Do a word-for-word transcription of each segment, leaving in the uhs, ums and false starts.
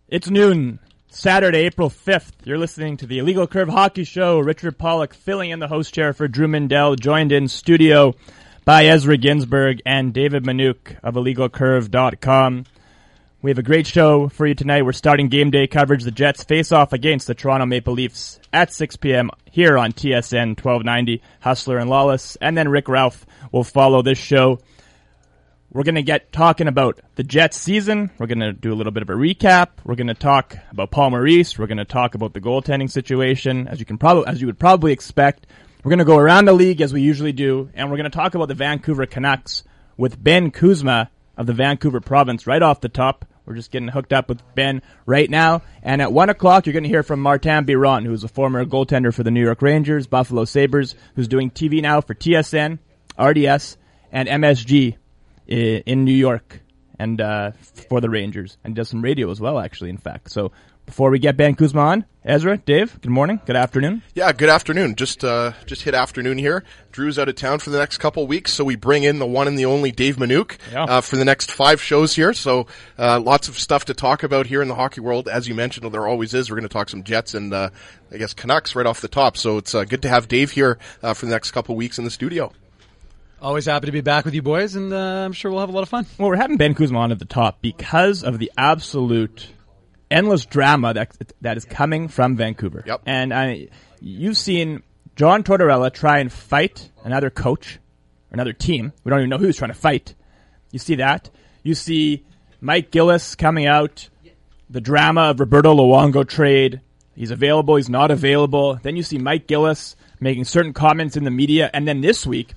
It's noon, Saturday, April fifth. You're listening to the Illegal Curve Hockey Show. Richard Pollock filling in the host chair for Drew Mindell, joined in studio by Ezra Ginsberg and David Manuk of illegal curve dot com. We have a great show for you tonight. We're starting game day coverage. The Jets face off against the Toronto Maple Leafs at six p.m. here on T S N twelve ninety, Hustler and Lawless. And then Rick Ralph will follow this show. We're going to get talking about the Jets season. We're going to do a little bit of a recap. We're going to talk about Paul Maurice. We're going to talk about the goaltending situation, as you can probably, as you would probably expect. We're going to go around the league as we usually do, and we're going to talk about the Vancouver Canucks with Ben Kuzma of the Vancouver Province right off the top. We're just getting hooked up with Ben right now. And at one o'clock, you're going to hear from Martin Biron, who's a former goaltender for the New York Rangers, Buffalo Sabres, who's doing T V now for T S N, R D S, and M S G in New York and uh, for the Rangers. And does some radio as well, actually, in fact. So before we get Ben Kuzma on, Ezra, Dave, good morning, good afternoon. Yeah, good afternoon. Just uh, just hit afternoon here. Drew's out of town for the next couple of weeks, so we bring in the one and the only Dave Manuk yeah. uh, for the next five shows here. So uh, lots of stuff to talk about here in the hockey world. As you mentioned, there always is. We're going to talk some Jets and, uh, I guess, Canucks right off the top. So it's uh, good to have Dave here uh, for the next couple of weeks in the studio. Always happy to be back with you boys, and uh, I'm sure we'll have a lot of fun. Well, we're having Ben Kuzma on at the top because of the absolute endless drama that that is coming from Vancouver. Yep. And I, you've seen John Tortorella try and fight another coach, or another team. We don't even know who's trying to fight. You see that. You see Mike Gillis coming out, the drama of Roberto Luongo trade. He's available, he's not available. Then you see Mike Gillis making certain comments in the media, and then this week,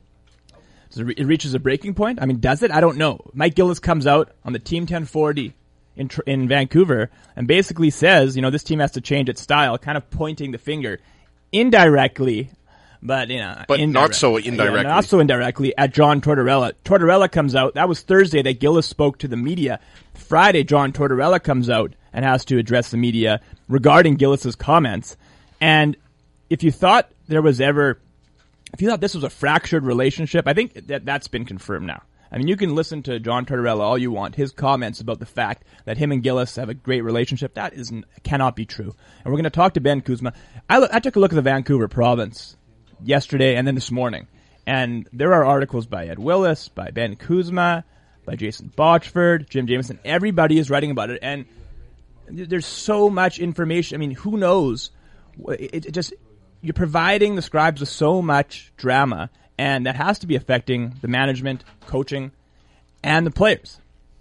it reaches a breaking point. I mean, does it? I don't know. Mike Gillis comes out on the Team ten forty in in Vancouver and basically says, you know, this team has to change its style, kind of pointing the finger indirectly, but you know, but not so indirectly. Yeah, not so indirectly at John Tortorella. Tortorella comes out. That was Thursday that Gillis spoke to the media. Friday, John Tortorella comes out and has to address the media regarding Gillis's comments. And if you thought there was ever If you thought this was a fractured relationship, I think that that's been confirmed now. I mean, you can listen to John Tortorella all you want. His comments about the fact that him and Gillis have a great relationship, that is, cannot be true. And we're going to talk to Ben Kuzma. I, I took a look at the Vancouver Province yesterday and then this morning. And there are articles by Ed Willis, by Ben Kuzma, by Jason Botchford, Jim Jameson. Everybody is writing about it. And there's so much information. I mean, who knows? It, it just... You're providing the Scribes with so much drama, and that has to be affecting the management, coaching, and the players.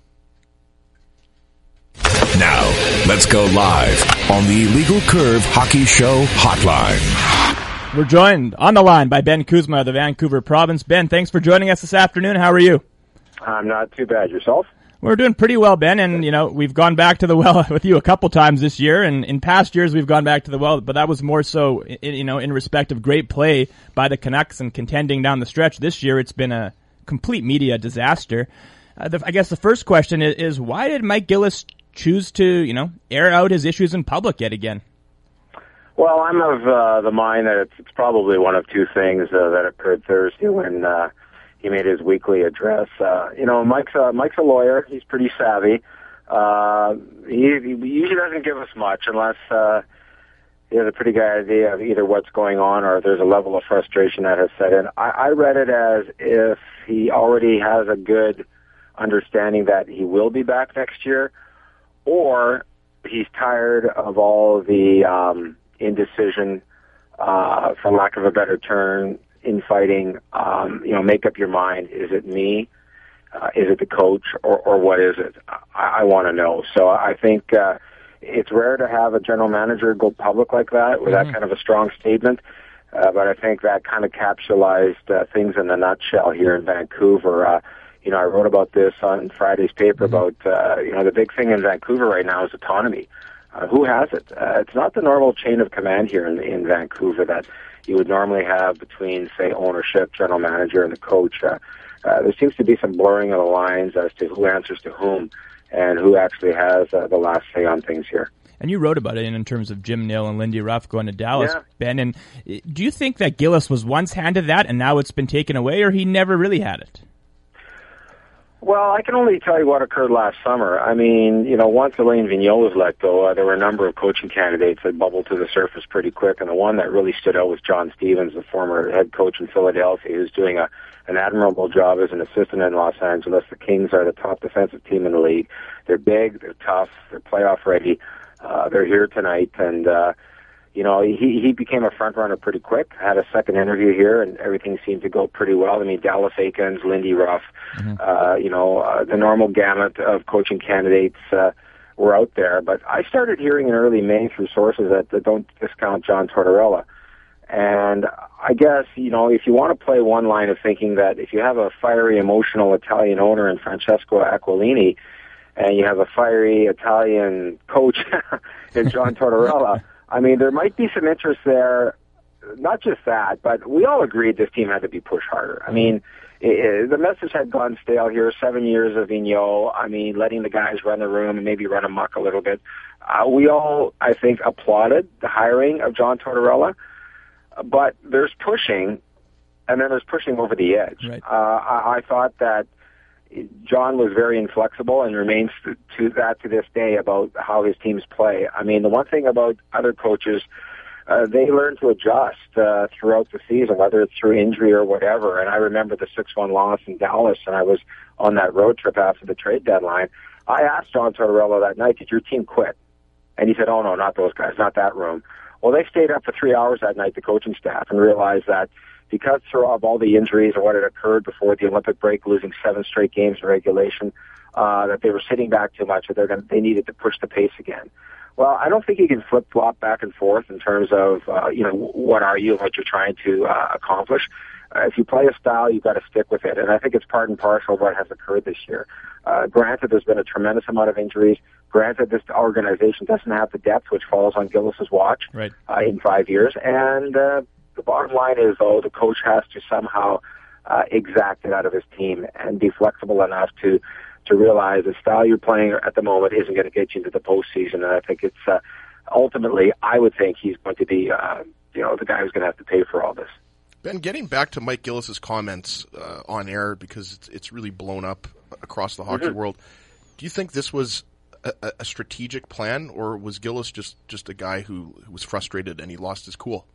Now, let's go live on the Illegal Curve Hockey Show hotline. We're joined on the line by Ben Kuzma of the Vancouver Province. Ben, thanks for joining us this afternoon. How are you? I'm not too bad. Yourself? We're doing pretty well, Ben, and, you know, we've gone back to the well with you a couple times this year, and in past years we've gone back to the well, but that was more so, in, you know, in respect of great play by the Canucks and contending down the stretch. This year it's been a complete media disaster. Uh, the, I guess the first question is, is, why did Mike Gillis choose to, you know, air out his issues in public yet again? Well, I'm of uh, the mind that it's, it's probably one of two things uh, that occurred Thursday when uh, he made his weekly address. Uh, you know, Mike's a, Mike's a lawyer. He's pretty savvy. Uh, he, he usually doesn't give us much unless uh, he has a pretty good idea of either what's going on or there's a level of frustration that has set in. I, I read it as if he already has a good understanding that he will be back next year, or he's tired of all the um, indecision, uh, for lack of a better term, infighting. Um, you know, make up your mind. Is it me? Uh, is it the coach, or, or what is it? I, I want to know. So I think uh, it's rare to have a general manager go public like that with mm-hmm. that kind of a strong statement. Uh, but I think that kind of capsulized uh, things in a nutshell here in Vancouver. Uh, you know, I wrote about this on Friday's paper mm-hmm. about, uh, you know, the big thing in Vancouver right now is autonomy. Uh, who has it? Uh, it's not the normal chain of command here in, in Vancouver that you would normally have between, say, ownership, general manager, and the coach. Uh, uh, there seems to be some blurring of the lines as to who answers to whom and who actually has uh, the last say on things here. And you wrote about it in, in terms of Jim Nill and Lindy Ruff going to Dallas, yeah. Ben. And do you think that Gillis was once handed that and now it's been taken away, or he never really had it? Well, I can only tell you what occurred last summer. I mean, you know, once Alain Vigneault was let go, uh, there were a number of coaching candidates that bubbled to the surface pretty quick, and the one that really stood out was John Stevens, the former head coach in Philadelphia, who's doing a, an admirable job as an assistant in Los Angeles. The Kings are the top defensive team in the league. They're big, they're tough, they're playoff ready. Uh, they're here tonight, and uh, you know, he, he became a front runner pretty quick. Had a second interview here, and everything seemed to go pretty well. I mean, Dallas Aikens, Lindy Ruff, mm-hmm. uh, you know, uh, the normal gamut of coaching candidates uh, were out there. But I started hearing in early May through sources that, that don't discount John Tortorella. And I guess, you know, if you want to play one line of thinking that if you have a fiery, emotional Italian owner in Francesco Aquilini, and you have a fiery Italian coach in John Tortorella, I mean, there might be some interest there. Not just that, but we all agreed this team had to be pushed harder. I mean, it, it, the message had gone stale here. Seven years of Vigneault. I mean, letting the guys run the room and maybe run amok a little bit. Uh, we all, I think, applauded the hiring of John Tortorella, but there's pushing, and then there's pushing over the edge. Right. Uh, I, I thought that John was very inflexible and remains to, to that to this day about how his teams play. I mean, the one thing about other coaches, uh, they learn to adjust uh, throughout the season, whether it's through injury or whatever. And I remember the six one loss in Dallas, and I was on that road trip after the trade deadline. I asked John Tortorella that night, did your team quit? And he said, oh, no, not those guys, not that room. Well, they stayed up for three hours that night, the coaching staff, and realized that because of all the injuries and what had occurred before the Olympic break, losing seven straight games in regulation, uh, that they were sitting back too much, that they're going they needed to push the pace again. Well, I don't think you can flip-flop back and forth in terms of, uh, you know, what are you and what you're trying to uh, accomplish. Uh, if you play a style, you've got to stick with it, and I think it's part and parcel of what has occurred this year. Uh, granted, there's been a tremendous amount of injuries. Granted, this organization doesn't have the depth, which falls on Gillis's watch right. uh, in five years, and uh, the bottom line is, though, the coach has to somehow uh, exact it out of his team and be flexible enough to to realize the style you're playing at the moment isn't going to get you into the postseason. And I think it's uh, ultimately, I would think he's going to be, uh, you know, the guy who's going to have to pay for all this. Ben, getting back to Mike Gillis's comments uh, on air, because it's, it's really blown up across the hockey mm-hmm. world, do you think this was a, a strategic plan, or was Gillis just, just a guy who, who was frustrated and he lost his cool?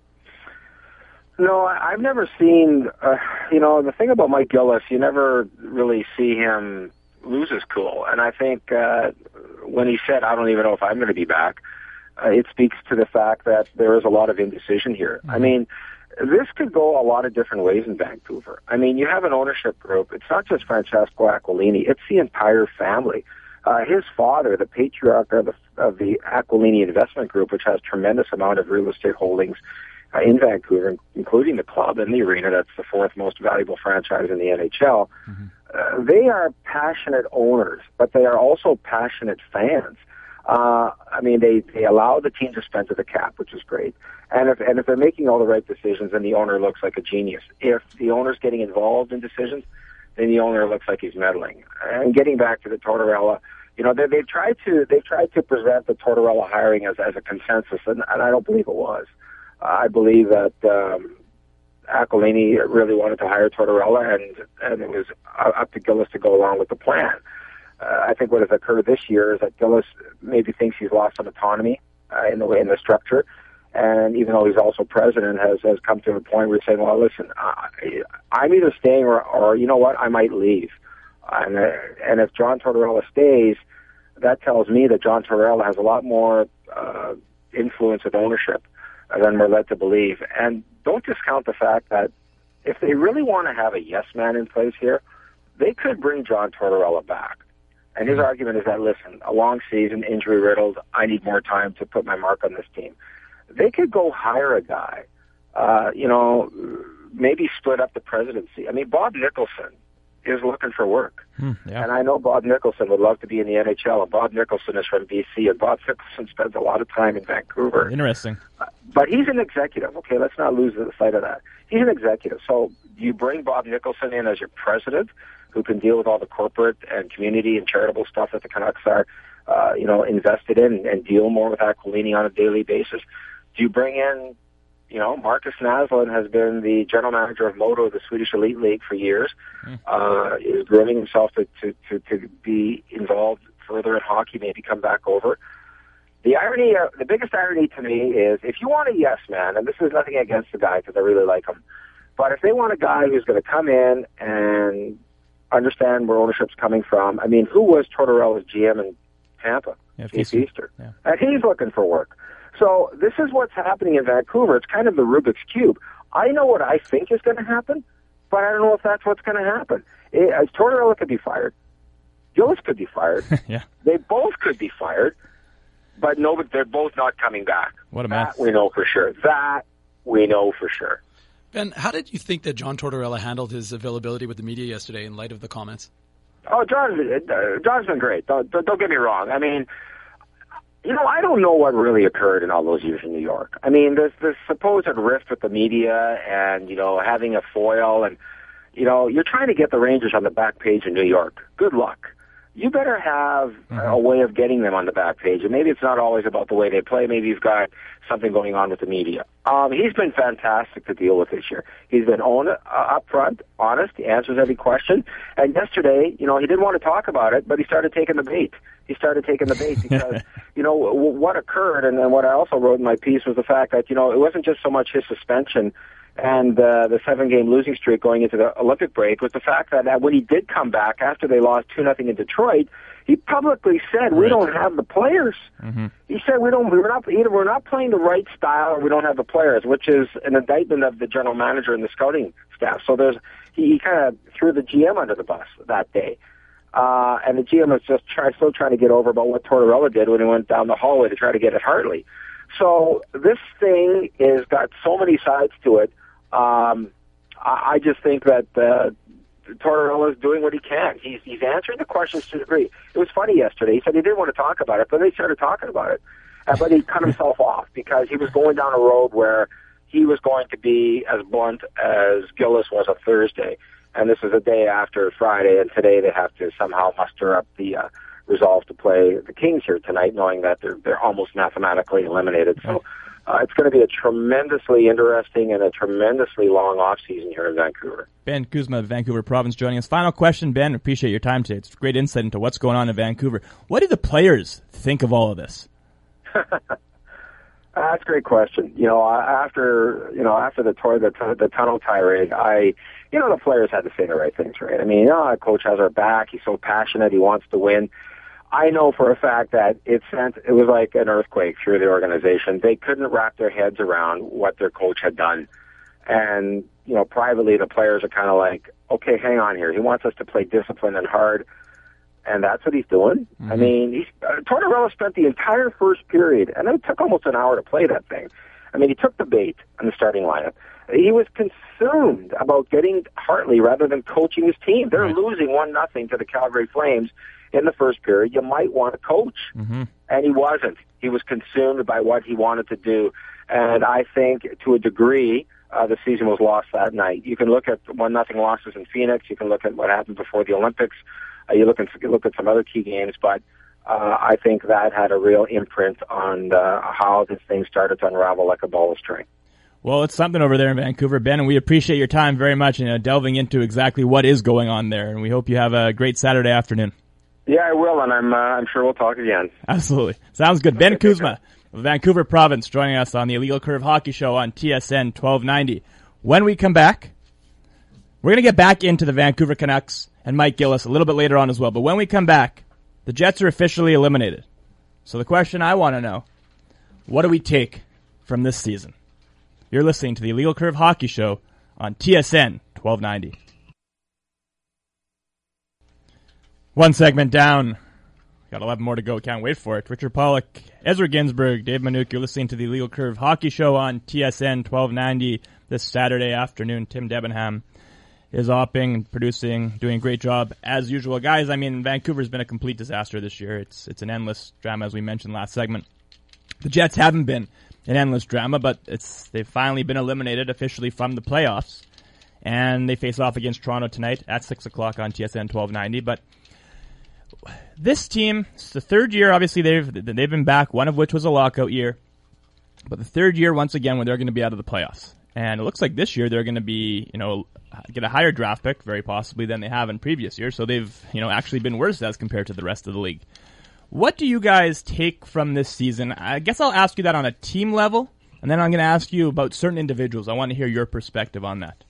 No, I've never seen, uh, you know, the thing about Mike Gillis, you never really see him lose his cool. And I think uh, when he said, I don't even know if I'm going to be back, uh, it speaks to the fact that there is a lot of indecision here. Mm-hmm. I mean, this could go a lot of different ways in Vancouver. I mean, you have an ownership group. It's not just Francesco Aquilini. It's the entire family. Uh, his father, the patriarch of the, of the Aquilini Investment Group, which has tremendous amount of real estate holdings uh, in Vancouver, including the club and the arena, that's the fourth most valuable franchise in the N H L. Mm-hmm. Uh, they are passionate owners, but they are also passionate fans. Uh, I mean, they, they allow the team to spend to the cap, which is great. And if, and if they're making all the right decisions, then the owner looks like a genius. If the owner's getting involved in decisions, then the owner looks like he's meddling. And getting back to the Tortorella, you know, they, they've tried to, they've tried to present the Tortorella hiring as, as a consensus, and, and I don't believe it was. Uh, I believe that, um, Aquilini really wanted to hire Tortorella, and, and it was up to Gillis to go along with the plan. Uh, I think what has occurred this year is that Gillis maybe thinks he's lost some autonomy uh, in the way in the structure, and even though he's also president, has has come to a point where he's saying, "Well, listen, I, I'm either staying or, or you know what, I might leave." And uh, and if John Tortorella stays, that tells me that John Tortorella has a lot more uh, influence with ownership than we're led to believe. And don't discount the fact that if they really want to have a yes man in place here, they could bring John Tortorella back. And his argument is that, listen, a long season, injury riddled, I need more time to put my mark on this team. They could go hire a guy, uh, you know, maybe split up the presidency. I mean, Bob Nicholson is looking for work. Hmm, yeah. And I know Bob Nicholson would love to be in the N H L, and Bob Nicholson is from B C, and Bob Nicholson spends a lot of time in Vancouver. Interesting. Uh, but he's an executive. Okay, let's not lose the sight of that. He's an executive. So you bring Bob Nicholson in as your president, who can deal with all the corporate and community and charitable stuff that the Canucks are, uh, you know, invested in, and deal more with Aquilini on a daily basis. Do you bring in, You know, Marcus Naslund has been the general manager of Modo, the Swedish Elite League, for years. Mm. Uh, is grooming himself to, to, to, to be involved further in hockey, maybe come back over. The irony, uh, the biggest irony to me is if you want a yes man, and this is nothing against the guy because I really like him, but if they want a guy who's going to come in and understand where ownership's coming from, I mean, who was Tortorella's G M in Tampa? Yeah, Keith Easter. Yeah. And he's looking for work. So this is what's happening in Vancouver. It's kind of the Rubik's Cube. I know what I think is going to happen, but I don't know if that's what's going to happen. It, uh, Tortorella could be fired. Gillis could be fired. Yeah. They both could be fired, but no, but they're both not coming back. What a mess. That we know for sure. That we know for sure. Ben, how did you think that John Tortorella handled his availability with the media yesterday in light of the comments? Oh, John, uh, John's been great. Don't, don't get me wrong. I mean, you know, I don't know what really occurred in all those years in New York. I mean, there's this supposed rift with the media and, you know, having a foil and, you know, you're trying to get the Rangers on the back page in New York. Good luck. You better have mm-hmm. a way of getting them on the back page. And maybe it's not always about the way they play. Maybe you've got something going on with the media. Um, he's been fantastic to deal with this year. He's been on, uh, upfront, honest. He answers every question. And yesterday, you know, he didn't want to talk about it, but he started taking the bait. He started taking the bait because, you know, w- what occurred, and then what I also wrote in my piece was the fact that, you know, it wasn't just so much his suspension and uh, the seven-game losing streak going into the Olympic break, was the fact that, that when he did come back after they lost two nothing in Detroit, he publicly said, "We right. don't have the players." Mm-hmm. He said, "We don't. We're not either. We're not playing the right style, or we don't have the players," which is an indictment of the general manager and the scouting staff. So there's he, he kind of threw the G M under the bus that day. Uh, and the G M was just try, still trying to get over about what Tortorella did when he went down the hallway to try to get at Hartley. So this thing is got so many sides to it. Um, I, I just think that uh, Tortorella is doing what he can. He's he's answering the questions to a degree. It was funny yesterday. He said he didn't want to talk about it, but they started talking about it. Uh, but he cut himself off because he was going down a road where he was going to be as blunt as Gillis was on Thursday. And this is a day after Friday, and today they have to somehow muster up the uh, resolve to play the Kings here tonight, knowing that they're they're almost mathematically eliminated. So uh, it's going to be a tremendously interesting and a tremendously long off season here in Vancouver. Ben Kuzma of Vancouver Province joining us. Final question, Ben. Appreciate your time today. It's great insight into what's going on in Vancouver. What do the players think of all of this? That's a great question. You know, after you know after the tour, the the tunnel tirade, I, you know, the players had to say the right things, right? I mean, you know, our coach has our back. He's so passionate. He wants to win. I know for a fact that it sent. It was like an earthquake through the organization. They couldn't wrap their heads around what their coach had done, and you know, privately, the players are kind of like, okay, hang on here. He wants us to play disciplined and hard. And that's what he's doing. Mm-hmm. I mean, he's, uh, Tortorella spent the entire first period, and it took almost an hour to play that thing. I mean, he took the bait in the starting lineup. He was consumed about getting Hartley rather than coaching his team. They're right. losing one nothing to the Calgary Flames in the first period. You might want to coach. Mm-hmm. And he wasn't. He was consumed by what he wanted to do. And I think, to a degree, uh, the season was lost that night. You can look at one nothing losses in Phoenix. You can look at what happened before the Olympics. Uh, you look at you look at some other key games, but uh, I think that had a real imprint on uh, how this thing started to unravel like a ball of string. Well, it's something over there in Vancouver, Ben, and we appreciate your time very much and uh, delving into exactly what is going on there. And we hope you have a great Saturday afternoon. Yeah, I will, and I'm uh, I'm sure we'll talk again. Absolutely, sounds good. Ben Kuzma of Vancouver Province joining us on the Illegal Curve Hockey Show on T S N twelve ninety. When we come back, we're going to get back into the Vancouver Canucks and Mike Gillis a little bit later on as well. But when we come back, the Jets are officially eliminated. So the question I want to know, what do we take from this season? You're listening to the Illegal Curve Hockey Show on T S N twelve ninety. One segment down. Got eleven more to go. Can't wait for it. Richard Pollock, Ezra Ginsburg, Dave Manuk. You're listening to the Illegal Curve Hockey Show on T S N twelve ninety this Saturday afternoon. Tim Debenham is opping, producing, doing a great job as usual. Guys, I mean, Vancouver's been a complete disaster this year. It's it's an endless drama, as we mentioned last segment. The Jets haven't been an endless drama, but it's they've finally been eliminated officially from the playoffs. And they face off against Toronto tonight at six o'clock on T S N twelve ninety. But this team, it's the third year, obviously, they've they've been back, one of which was a lockout year. but the third year once again when they're going to be out of the playoffs. And it looks like this year they're going to be, you know, get a higher draft pick, very possibly, than they have in previous years. So they've, you know, actually been worse as compared to the rest of the league. What do you guys take from this season? I guess I'll ask you that on a team level, and then I'm going to ask you about certain individuals. I want to hear your perspective on that.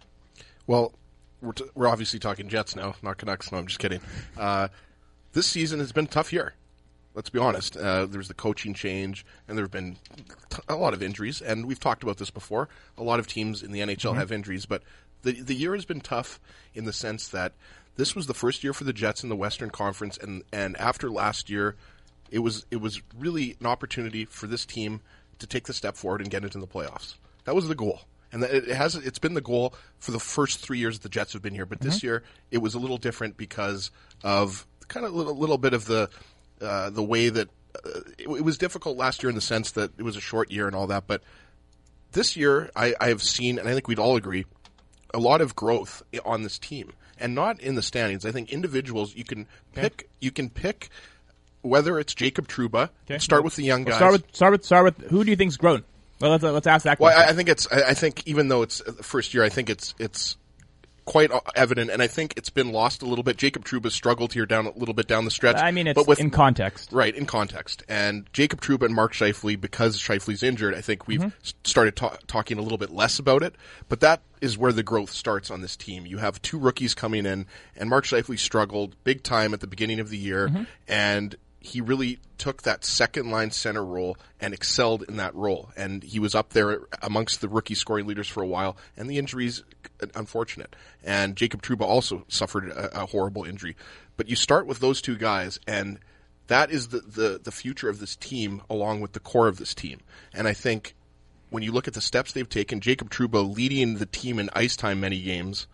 Well, we're, t- we're obviously talking Jets now, not Canucks. No, I'm just kidding. Uh, this season has been a tough year. Let's be honest. Uh, there's the coaching change, and there have been t- a lot of injuries, and we've talked about this before. A lot of teams in the N H L mm-hmm. have injuries, but the the year has been tough in the sense that this was the first year for the Jets in the Western Conference, and, and after last year, it was it was really an opportunity for this team to take the step forward and get into the playoffs. That was the goal, and it has it's been the goal for the first three years the Jets have been here. But mm-hmm. this year, it was a little different because of kind of a little, little bit of the Uh, the way that uh, it, it was difficult last year in the sense that it was a short year and all that, but this year I, I have seen, and I think we'd all agree, a lot of growth on this team, and not in the standings. I think individuals you can pick. Okay. You can pick whether it's Jacob Trouba. Okay. Start with the young guys. Well, start with start with start with who do you think's grown? Well, let's let's ask that question. Well, I, I think it's. I, I think even though it's the first year, I think it's it's. quite evident, and I think it's been lost a little bit. Jacob Trouba struggled here down a little bit down the stretch. I mean, it's but with, in context. Right, in context. And Jacob Trouba and Mark Scheifele, because Scheifele's injured, I think we've mm-hmm. started ta- talking a little bit less about it. But that is where the growth starts on this team. You have two rookies coming in, and Mark Scheifele struggled big time at the beginning of the year, mm-hmm. and he really took that second-line center role and excelled in that role. And he was up there amongst the rookie scoring leaders for a while, and the injuries, unfortunate. And Jacob Trouba also suffered a, a horrible injury. But you start with those two guys, and that is the, the, the future of this team along with the core of this team. And I think when you look at the steps they've taken, Jacob Trouba leading the team in ice time many games,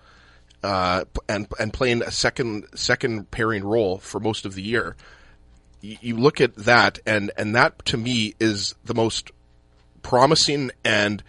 uh, and and playing a second second pairing role for most of the year, you look at that, and, and that to me is the most promising and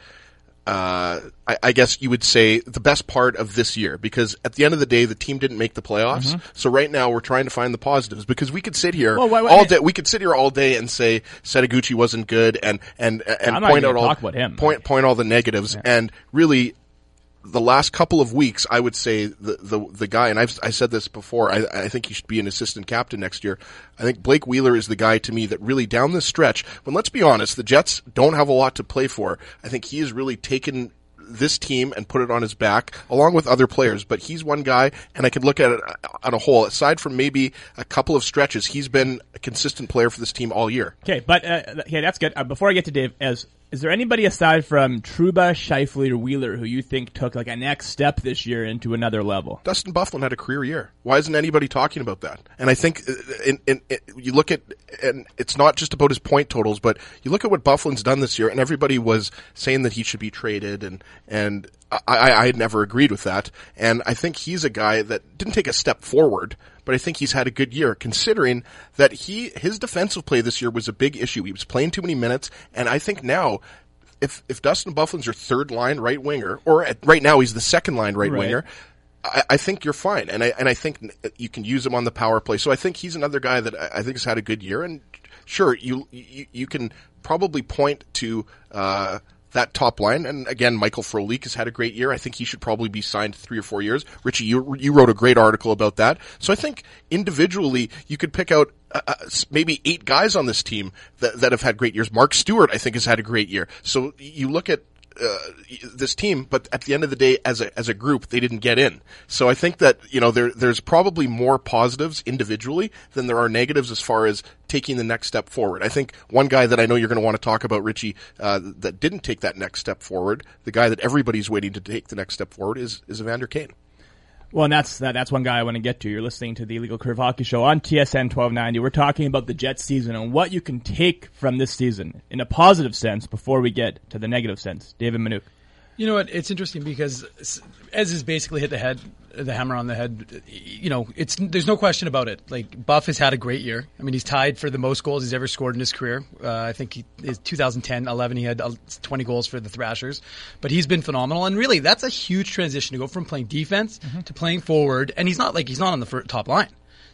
uh, I, I guess you would say the best part of this year, because at the end of the day, the team didn't make the playoffs. Mm-hmm. So right now we're trying to find the positives, because we could sit here well, wait, wait, all day. We could sit here all day and say Setaguchi wasn't good, and and and I'm point not out all talk about him. point point all the negatives, yeah. and really. The last couple of weeks, I would say the the, the guy, and I've I said this before, I, I think he should be an assistant captain next year. I think Blake Wheeler is the guy to me that really down this stretch, when let's be honest, the Jets don't have a lot to play for. I think he has really taken this team and put it on his back, along with other players. But he's one guy, and I could look at it on a whole. Aside from maybe a couple of stretches, he's been a consistent player for this team all year. Okay, but uh, okay, that's good. Uh, before I get to Dave, as is there anybody aside from Trouba, Scheifele, or Wheeler who you think took like a next step this year into another level? Dustin Byfuglien had a career year. Why isn't anybody talking about that? And I think in, in, in, you look at, and it's not just about his point totals, but you look at what Byfuglien's done this year, and everybody was saying that he should be traded, and and I, I had never agreed with that. And I think he's a guy that didn't take a step forward, but I think he's had a good year, considering that he his defensive play this year was a big issue. He was playing too many minutes, and I think now, if if Dustin Byfuglien's your third line right winger, or at, right now he's the second line right, right. winger, I, I think you're fine, and I and I think you can use him on the power play. So I think he's another guy that I think has had a good year. And sure, you you, you can probably point to uh, that top line, and again, Michael Frolik has had a great year. I think he should probably be signed three or four years. Richie, you you wrote a great article about that. So I think individually you could pick out uh, maybe eight guys on this team that that have had great years. Mark Stewart, I think, has had a great year. So you look at uh, this team, but at the end of the day, as a as a group, they didn't get in. So I think that you know there there's probably more positives individually than there are negatives as far as taking the next step forward. I think one guy that I know you're going to want to talk about, Richie, uh, that didn't take that next step forward, the guy that everybody's waiting to take the next step forward, is is Evander Kane. Well, and that's that, that's one guy I want to get to. You're listening to the Illegal Curve Hockey Show on T S N twelve ninety. We're talking about the Jets season and what you can take from this season in a positive sense before we get to the negative sense. David Manouk. You know what? It's interesting because Ez has basically hit the head, the hammer on the head. You know, it's there's no question about it. Like, Buff has had a great year. I mean, he's tied for the most goals he's ever scored in his career. Uh, I think he, in twenty ten eleven he had twenty goals for the Thrashers. But he's been phenomenal, and really, that's a huge transition to go from playing defense mm-hmm. to playing forward. And he's not like he's not on the first, top line.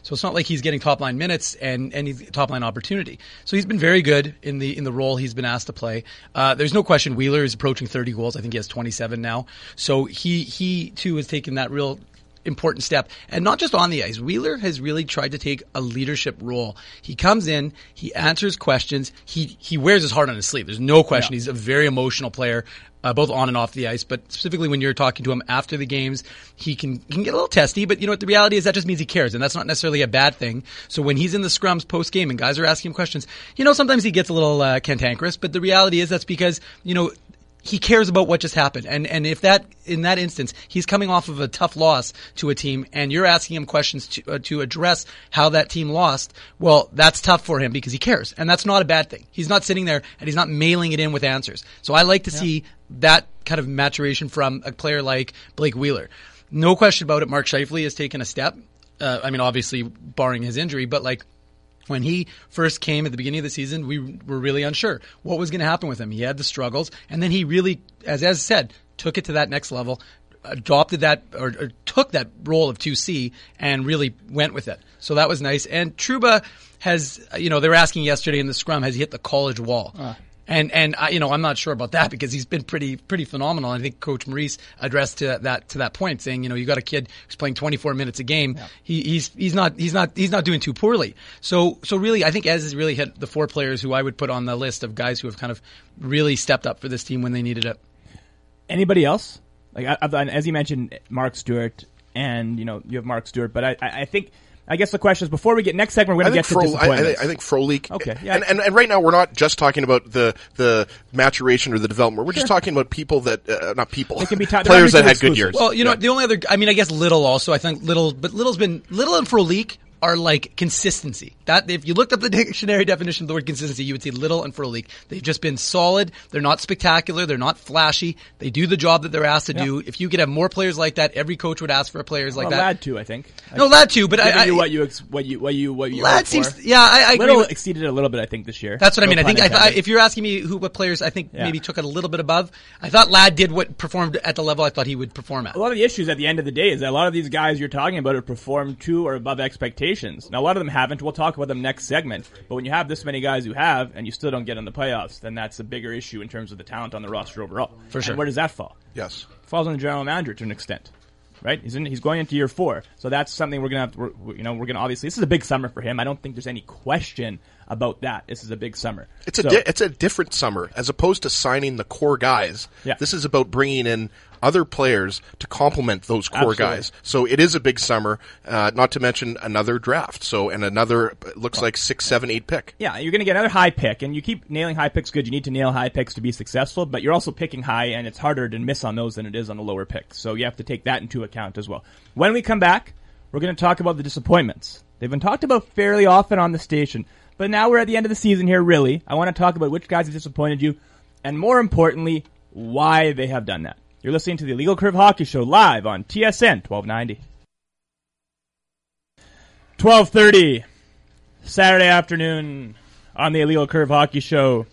So it's not like he's getting top line minutes and any top line opportunity. So he's been very good in the in the role he's been asked to play. Uh, there's no question Wheeler is approaching thirty goals. I think he has twenty-seven now. So he he too has taken that real important step, and not just on the ice. Wheeler has really tried to take a leadership role. He comes in, he answers questions, he he wears his heart on his sleeve. There's no question. Yeah. He's a very emotional player, uh, both on and off the ice. But specifically when you're talking to him after the games, he can he can get a little testy. But you know what the reality is, that just means he cares, and that's not necessarily a bad thing. So when he's in the scrums post game and guys are asking him questions, you know sometimes he gets a little uh, cantankerous. But the reality is that's because you know. he cares about what just happened. And and if that, in that instance, he's coming off of a tough loss to a team and you're asking him questions to uh, to address how that team lost, well, that's tough for him because he cares. And that's not a bad thing. He's not sitting there and he's not mailing it in with answers. So I like to yeah. see that kind of maturation from a player like Blake Wheeler. No question about it, Mark Scheifele has taken a step. Uh, I mean, obviously, barring his injury, but like, when he first came at the beginning of the season, we were really unsure what was going to happen with him. He had the struggles, and then he really, as as said, took it to that next level, adopted that or, or took that role of two C, and really went with it. So that was nice. And Trouba has, you know, they were asking yesterday in the scrum, has he hit the college wall? Uh. And and I, you know, I'm not sure about that because he's been pretty pretty phenomenal. I think Coach Maurice addressed to that to that point, saying, you know, you got a kid who's playing twenty-four minutes a game. Yeah. He, he's he's not he's not he's not doing too poorly. So so really, I think Ez has really hit the four players who I would put on the list of guys who have kind of really stepped up for this team when they needed it. Anybody else? Like I, I, as you mentioned, Mark Stewart, and you know you have Mark Stewart, but I I think. I guess the question is, before we get next segment, we're going to get to Fro- disappointments. I, I think Frolik. Okay, yeah. And, and and right now we're not just talking about the the maturation or the development. We're sure. just talking about people that uh, not people. It can be t- players that had good years. Well, you know, yeah. the only other. I mean, I guess Little also. I think Little, but Little's been Little and Frolik are like consistency. That if you looked up the dictionary definition of the word consistency, you would see Little and Frolik. They've just been solid. They're not spectacular. They're not flashy. They do the job that they're asked to yeah. do. If you could have more players like that, every coach would ask for players like well, that. Lad too, I think. No, Lad too, but I, I you what you ex- what you what you what you Lad seems for. yeah, I, I agree. Little with, exceeded it a little bit, I think, this year. That's what no I mean. I think I th- if you're asking me who what players I think yeah. maybe took it a little bit above, I thought Lad did what performed at the level I thought he would perform at. A lot of the issues at the end of the day is that a lot of these guys you're talking about have performed to or above expectations. Now a lot of them haven't. We'll talk about them next segment. But when you have this many guys who have, and you still don't get in the playoffs, then that's a bigger issue in terms of the talent on the roster overall. For sure. And where does that fall? Yes, it falls on the general manager to an extent, right? He's in, he's going into year four, so that's something we're gonna have to, we're, you know, we're gonna obviously. This is a big summer for him. I don't think there's any question about that. This is a big summer. It's a so, di- it's a different summer as opposed to signing the core guys. Yeah. This is about bringing in other players to complement those core Absolutely. guys. So it is a big summer, uh, not to mention another draft. So, and another, it looks like six, seven, eight pick. Yeah, you're going to get another high pick, and you keep nailing high picks good. You need to nail high picks to be successful, but you're also picking high, and it's harder to miss on those than it is on the lower picks. So you have to take that into account as well. When we come back, we're going to talk about the disappointments. They've been talked about fairly often on the station, but now we're at the end of the season here, really. I want to talk about which guys have disappointed you, and more importantly, why they have done that. You're listening to the Illegal Curve Hockey Show live on T S N twelve ninety. twelve thirty, Saturday afternoon on the Illegal Curve Hockey Show.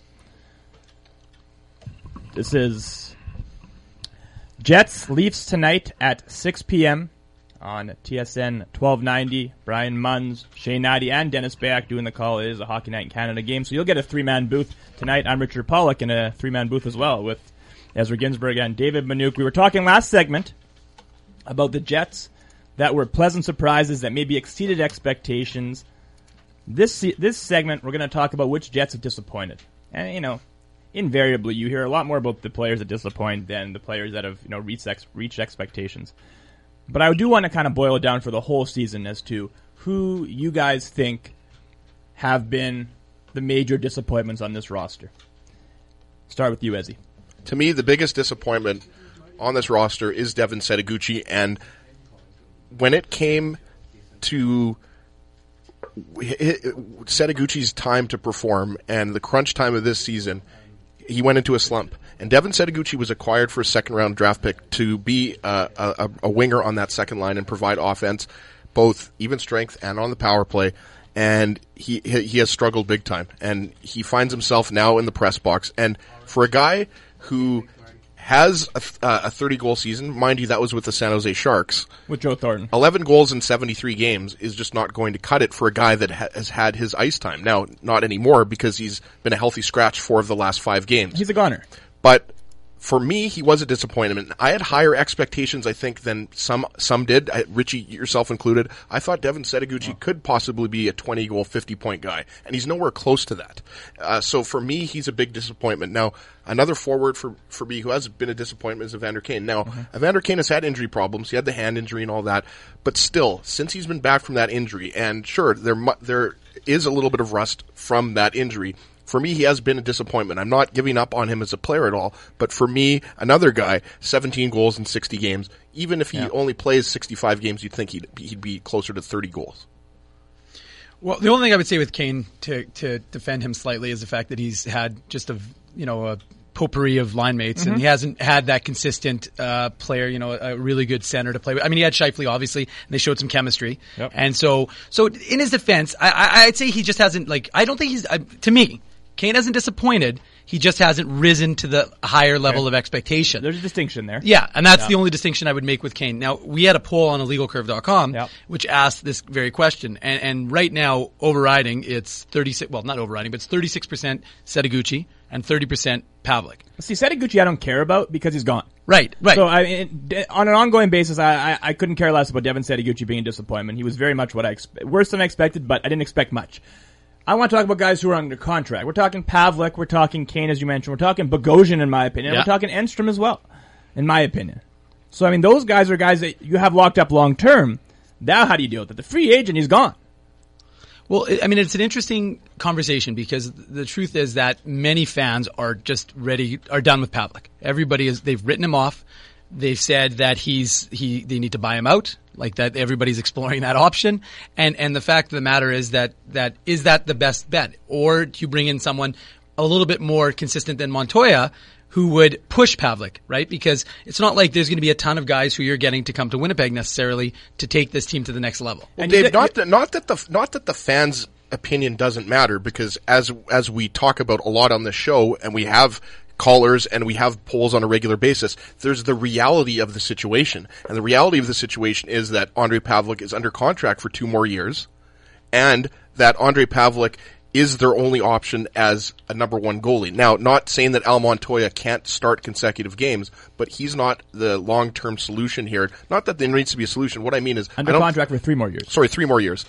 This is Jets Leafs tonight at six p.m. on T S N twelve ninety. Brian Munns, Shane Natty, and Dennis Bayak doing the call. It is a Hockey Night in Canada game, so you'll get a three-man booth tonight. I'm Richard Pollock in a three-man booth as well with Ezra Ginsburg and David Manouk. We were talking last segment about the Jets that were pleasant surprises that maybe exceeded expectations. This this segment, we're going to talk about which Jets have disappointed. And, you know, invariably, you hear a lot more about the players that disappoint than the players that have, you know, reached, ex- reached expectations. But I do want to kind of boil it down for the whole season as to who you guys think have been the major disappointments on this roster. Start with you, Ezzy. To me, the biggest disappointment on this roster is Devin Setoguchi, and when it came to Setoguchi's time to perform and the crunch time of this season, he went into a slump. And Devin Setoguchi was acquired for a second-round draft pick to be a, a, a winger on that second line and provide offense, both even strength and on the power play. And he he has struggled big time. And he finds himself now in the press box. And for a guy who has a, uh, a thirty-goal season. Mind you, that was with the San Jose Sharks. With Joe Thornton. eleven goals in seventy-three games is just not going to cut it for a guy that ha- has had his ice time. Now, not anymore because he's been a healthy scratch four of the last five games. He's a goner. But for me, he was a disappointment. I had higher expectations, I think, than some some did. I, Richie, yourself included. I thought Devin Setoguchi oh. could possibly be a twenty-goal, fifty-point guy, and he's nowhere close to that. Uh, so for me, he's a big disappointment. Now, another forward for, for me who has been a disappointment is Evander Kane. Now, mm-hmm. Evander Kane has had injury problems. He had the hand injury and all that. But still, since he's been back from that injury, and sure, there mu- there is a little bit of rust from that injury, for me, he has been a disappointment. I'm not giving up on him as a player at all, but for me, another guy, seventeen goals in sixty games, even if he yeah. only plays sixty-five games, you'd think he'd, he'd be closer to thirty goals. Well, the only thing I would say with Kane to, to defend him slightly is the fact that he's had just a, you know, a potpourri of line mates, mm-hmm. and he hasn't had that consistent uh, player, you know, a really good center to play with. I mean, he had Scheifele, obviously, and they showed some chemistry. Yep. And so, so in his defense, I, I, I'd say he just hasn't, like, I don't think he's, uh, to me, Kane hasn't disappointed. He just hasn't risen to the higher level okay. of expectation. There's a distinction there. Yeah, and that's yeah. the only distinction I would make with Kane. Now, we had a poll on illegal curve dot com yep. which asked this very question. And, and right now, overriding, it's thirty-six, well, not overriding, but it's thirty-six percent Setoguchi and thirty percent Pavlik. See, Setoguchi I don't care about because he's gone. Right, right. So, I mean, on an ongoing basis, I, I, I couldn't care less about Devin Setoguchi being a disappointment. He was very much what I expect, worse than I expected, but I didn't expect much. I want to talk about guys who are under contract. We're talking Pavlik, we're talking Kane, as you mentioned, we're talking Bogosian, in my opinion, and yeah. we're talking Enstrom as well, in my opinion. So, I mean, those guys are guys that you have locked up long term. Now, how do you deal with it? The free agent, he's gone. Well, I mean, it's an interesting conversation because the truth is that many fans are just ready, are done with Pavlik. Everybody is, they've written him off. They've said that he's, he, they need to buy him out. Like that, everybody's exploring that option. And, and the fact of the matter is that, that, is that the best bet? Or do you bring in someone a little bit more consistent than Montoya who would push Pavlik, right? Because it's not like there's going to be a ton of guys who you're getting to come to Winnipeg necessarily to take this team to the next level. Well, and Dave, did, not, that, not that the, not that the fans' opinion doesn't matter, because as, as we talk about a lot on the show, and we have callers and we have polls on a regular basis, there's the reality of the situation. And the reality of the situation is that Andre Pavlik is under contract for two more years, and that Andre Pavlik is their only option as a number one goalie. Now, not saying that Al Montoya can't start consecutive games, but he's not the long-term solution here. Not that there needs to be a solution. What I mean is... Under contract for three more years. Sorry, three more years.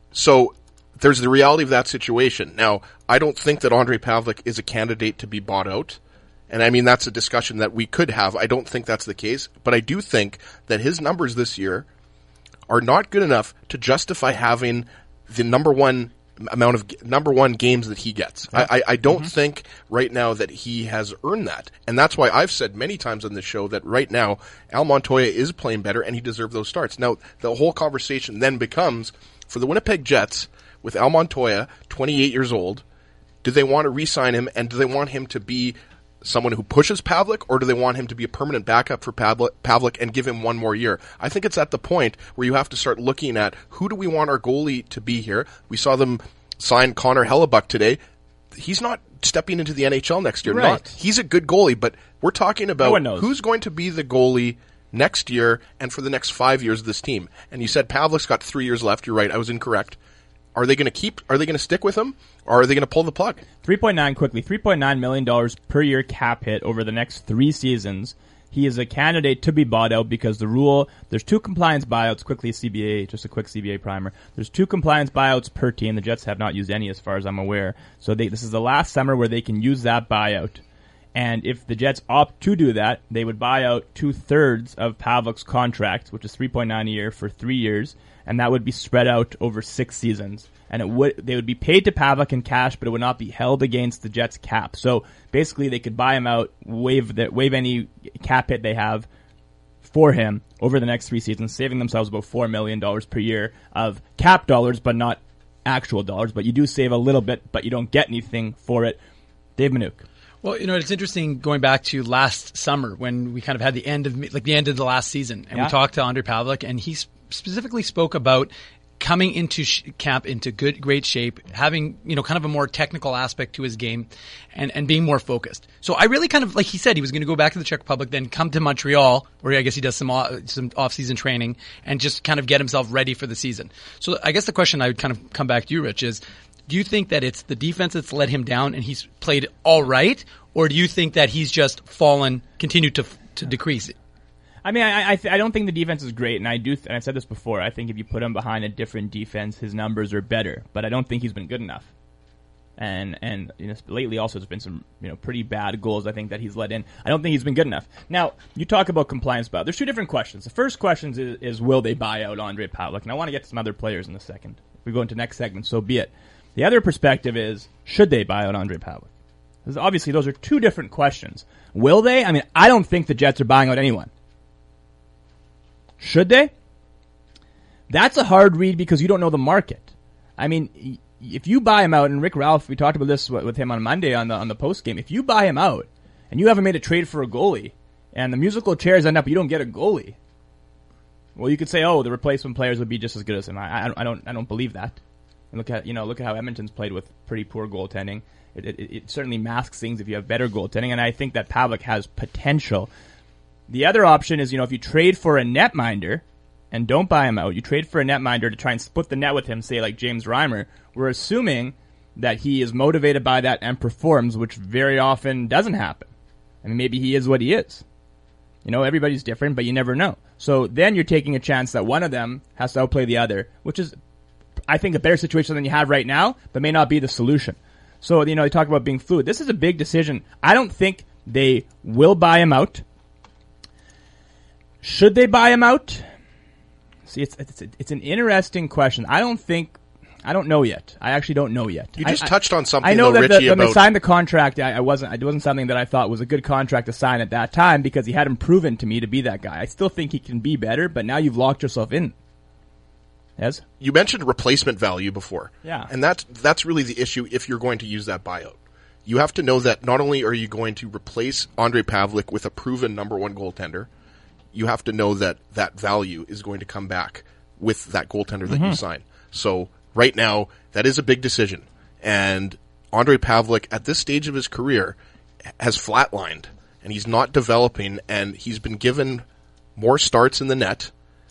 So there's the reality of that situation. Now, I don't think that Andre Pavlik is a candidate to be bought out. And I mean, that's a discussion that we could have. I don't think that's the case. But I do think that his numbers this year are not good enough to justify having the number one amount of number one games that he gets. Yeah. I, I, I don't mm-hmm. think right now that he has earned that. And that's why I've said many times on this show that right now Al Montoya is playing better and he deserved those starts. Now, the whole conversation then becomes, for the Winnipeg Jets, with Al Montoya, twenty-eight years old, do they want to re-sign him, and do they want him to be someone who pushes Pavlik, or do they want him to be a permanent backup for Pavlik, Pavlik and give him one more year? I think it's at the point where you have to start looking at, who do we want our goalie to be here? We saw them sign Connor Hellebuck today. He's not stepping into the N H L next year. Right. Not. He's a good goalie, but we're talking about no who's going to be the goalie next year and for the next five years of this team. And you said Pavlik's got three years left. You're right. I was incorrect. Are they going to keep, are they going to stick with him, or are they going to pull the plug? three point nine quickly, three point nine million dollars per year cap hit over the next three seasons. He is a candidate to be bought out because the rule, there's two compliance buyouts, quickly C B A, just a quick C B A primer. There's two compliance buyouts per team. The Jets have not used any as far as I'm aware. So they, this is the last summer where they can use that buyout. And if the Jets opt to do that, they would buy out two-thirds of Pavlik's contract, which is three point nine a year for three years, and that would be spread out over six seasons. And it would they would be paid to Pavlik in cash, but it would not be held against the Jets' cap. So basically, they could buy him out, waive the, waive any cap hit they have for him over the next three seasons, saving themselves about four million dollars per year of cap dollars, but not actual dollars. But you do save a little bit, but you don't get anything for it. Dave Manuk. Well, you know, it's interesting going back to last summer when we kind of had the end of like the end of the last season, and yeah. we talked to Andre Pavlik, and he specifically spoke about coming into sh- camp into good, great shape, having, you know, kind of a more technical aspect to his game and, and being more focused. So I really kind of, like he said, he was going to go back to the Czech Republic, then come to Montreal, where I guess he does some, off, some off-season training and just kind of get himself ready for the season. So I guess the question I would kind of come back to you, Rich, is do you think that it's the defense that's let him down and he's played all right? Or do you think that he's just fallen, continued to, to decrease it? I mean, I I, th- I don't think the defense is great, and I do. Th- and I've said this before. I think if you put him behind a different defense, his numbers are better. But I don't think he's been good enough. And and you know, lately also there's been some you know pretty bad goals I think that he's let in. I don't think he's been good enough. Now you talk about compliance, Bob. There's two different questions. The first question is, is will they buy out Ondrej Pavelec? And I want to get to some other players in a second. If we go into next segment, so be it. The other perspective is should they buy out Ondrej Pavelec? Because obviously those are two different questions. Will they? I mean, I don't think the Jets are buying out anyone. Should they? That's a hard read because you don't know the market. I mean, if you buy him out, and Rick Ralph, we talked about this with him on Monday on the on the post game. If you buy him out and you haven't made a trade for a goalie, and the musical chairs end up, you don't get a goalie. Well, you could say, oh, the replacement players would be just as good as him. I, I, don't, I don't, I don't believe that. And look at you know, look at how Edmonton's played with pretty poor goaltending. It, it, it certainly masks things if you have better goaltending, and I think that Pavelec has potential. The other option is, you know, if you trade for a netminder and don't buy him out, you trade for a netminder to try and split the net with him, say like James Reimer, we're assuming that he is motivated by that and performs, which very often doesn't happen. I mean, maybe he is what he is. You know, everybody's different, but you never know. So then you're taking a chance that one of them has to outplay the other, which is, I think, a better situation than you have right now, but may not be the solution. So, you know, they talk about being fluid. This is a big decision. I don't think they will buy him out. Should they buy him out? See, it's it's it's an interesting question. I don't think, I don't know yet. I actually don't know yet. You just I, touched on something, I know though, that Richie, the, when about... they signed the contract, I, I wasn't. It wasn't something that I thought was a good contract to sign at that time because he hadn't proven to me to be that guy. I still think he can be better, but now you've locked yourself in. Yes? You mentioned replacement value before. Yeah. And that's, that's really the issue if you're going to use that buyout. You have to know that not only are you going to replace Ondrej Pavelec with a proven number one goaltender, you have to know that that value is going to come back with that goaltender that mm-hmm. you sign. So right now, that is a big decision. And Ondrej Pavelec, at this stage of his career, has flatlined, and he's not developing, and he's been given more starts in the net,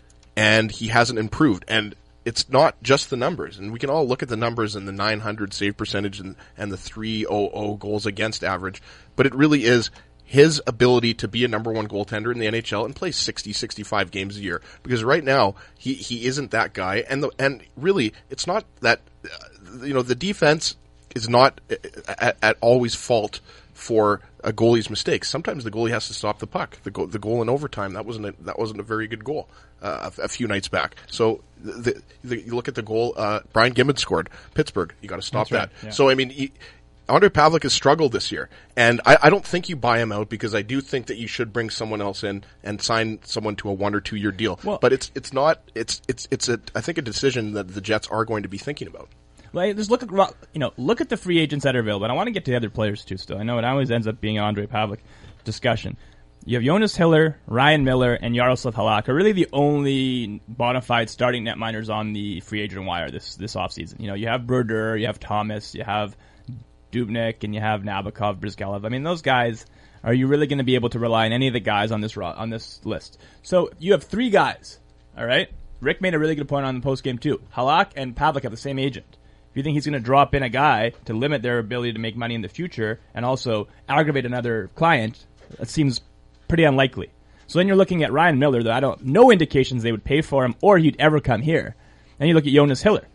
and he hasn't improved. And it's not just the numbers. And we can all look at the numbers and the nine hundred save percentage and, and the three hundred goals against average, but it really is his ability to be a number one goaltender in the N H L and play sixty, sixty-five games a year. Because right now, he, he isn't that guy. And the, and really, it's not that, uh, you know, the defense is not at, at always fault for a goalie's mistakes. Sometimes the goalie has to stop the puck. The goal, the goal in overtime, that wasn't a, that wasn't a very good goal uh, a, a few nights back. So the, the, you look at the goal uh, Brian Gibbons scored, Pittsburgh. You got to stop That's that. right, yeah. So I mean, he, Ondrej Pavelec has struggled this year, and I, I don't think you buy him out because I do think that you should bring someone else in and sign someone to a one or two year deal. Well, but it's it's not it's it's it's a I think a decision that the Jets are going to be thinking about. Like, just look at you know look at the free agents that are available. And I want to get to the other players too. Still, I know it always ends up being Ondrej Pavelec discussion. You have Jonas Hiller, Ryan Miller, and Yaroslav Halak are really the only bona fide starting netminders on the free agent wire this this offseason. You know, you have Brodeur, you have Thomas, you have Dubnyk, and you have Nabokov, Brizgalov. I mean, those guys, are you really going to be able to rely on any of the guys on this on this list? So you have three guys, all right? Rick made a really good point on the postgame too. Halak and Pavelec have the same agent. If you think he's going to drop in a guy to limit their ability to make money in the future and also aggravate another client, it seems pretty unlikely. So then you're looking at Ryan Miller, though I don't no indications they would pay for him or he'd ever come here. Then you look at Jonas Hiller.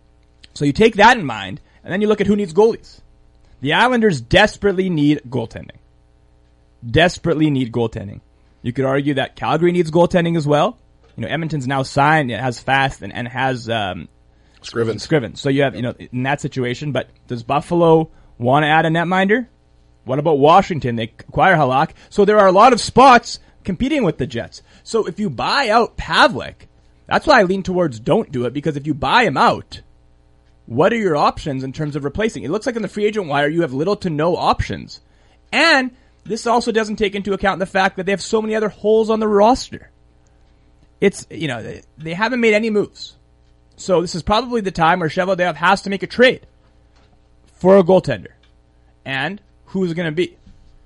So you take that in mind, and then you look at who needs goalies. The Islanders desperately need goaltending. Desperately need goaltending. You could argue that Calgary needs goaltending as well. You know, Edmonton's now signed, it has Fast and, and has um, Scriven. Scriven. So you have, you know, in that situation, but does Buffalo want to add a netminder? What about Washington? They acquire Halak. So there are a lot of spots competing with the Jets. So if you buy out Pavelec, that's why I lean towards don't do it, because if you buy him out, what are your options in terms of replacing? It looks like in the free agent wire you have little to no options. And this also doesn't take into account the fact that they have so many other holes on the roster. It's, you know, they, they haven't made any moves. So this is probably the time where Cheveldayoff has to make a trade for a goaltender. And who's it going to be?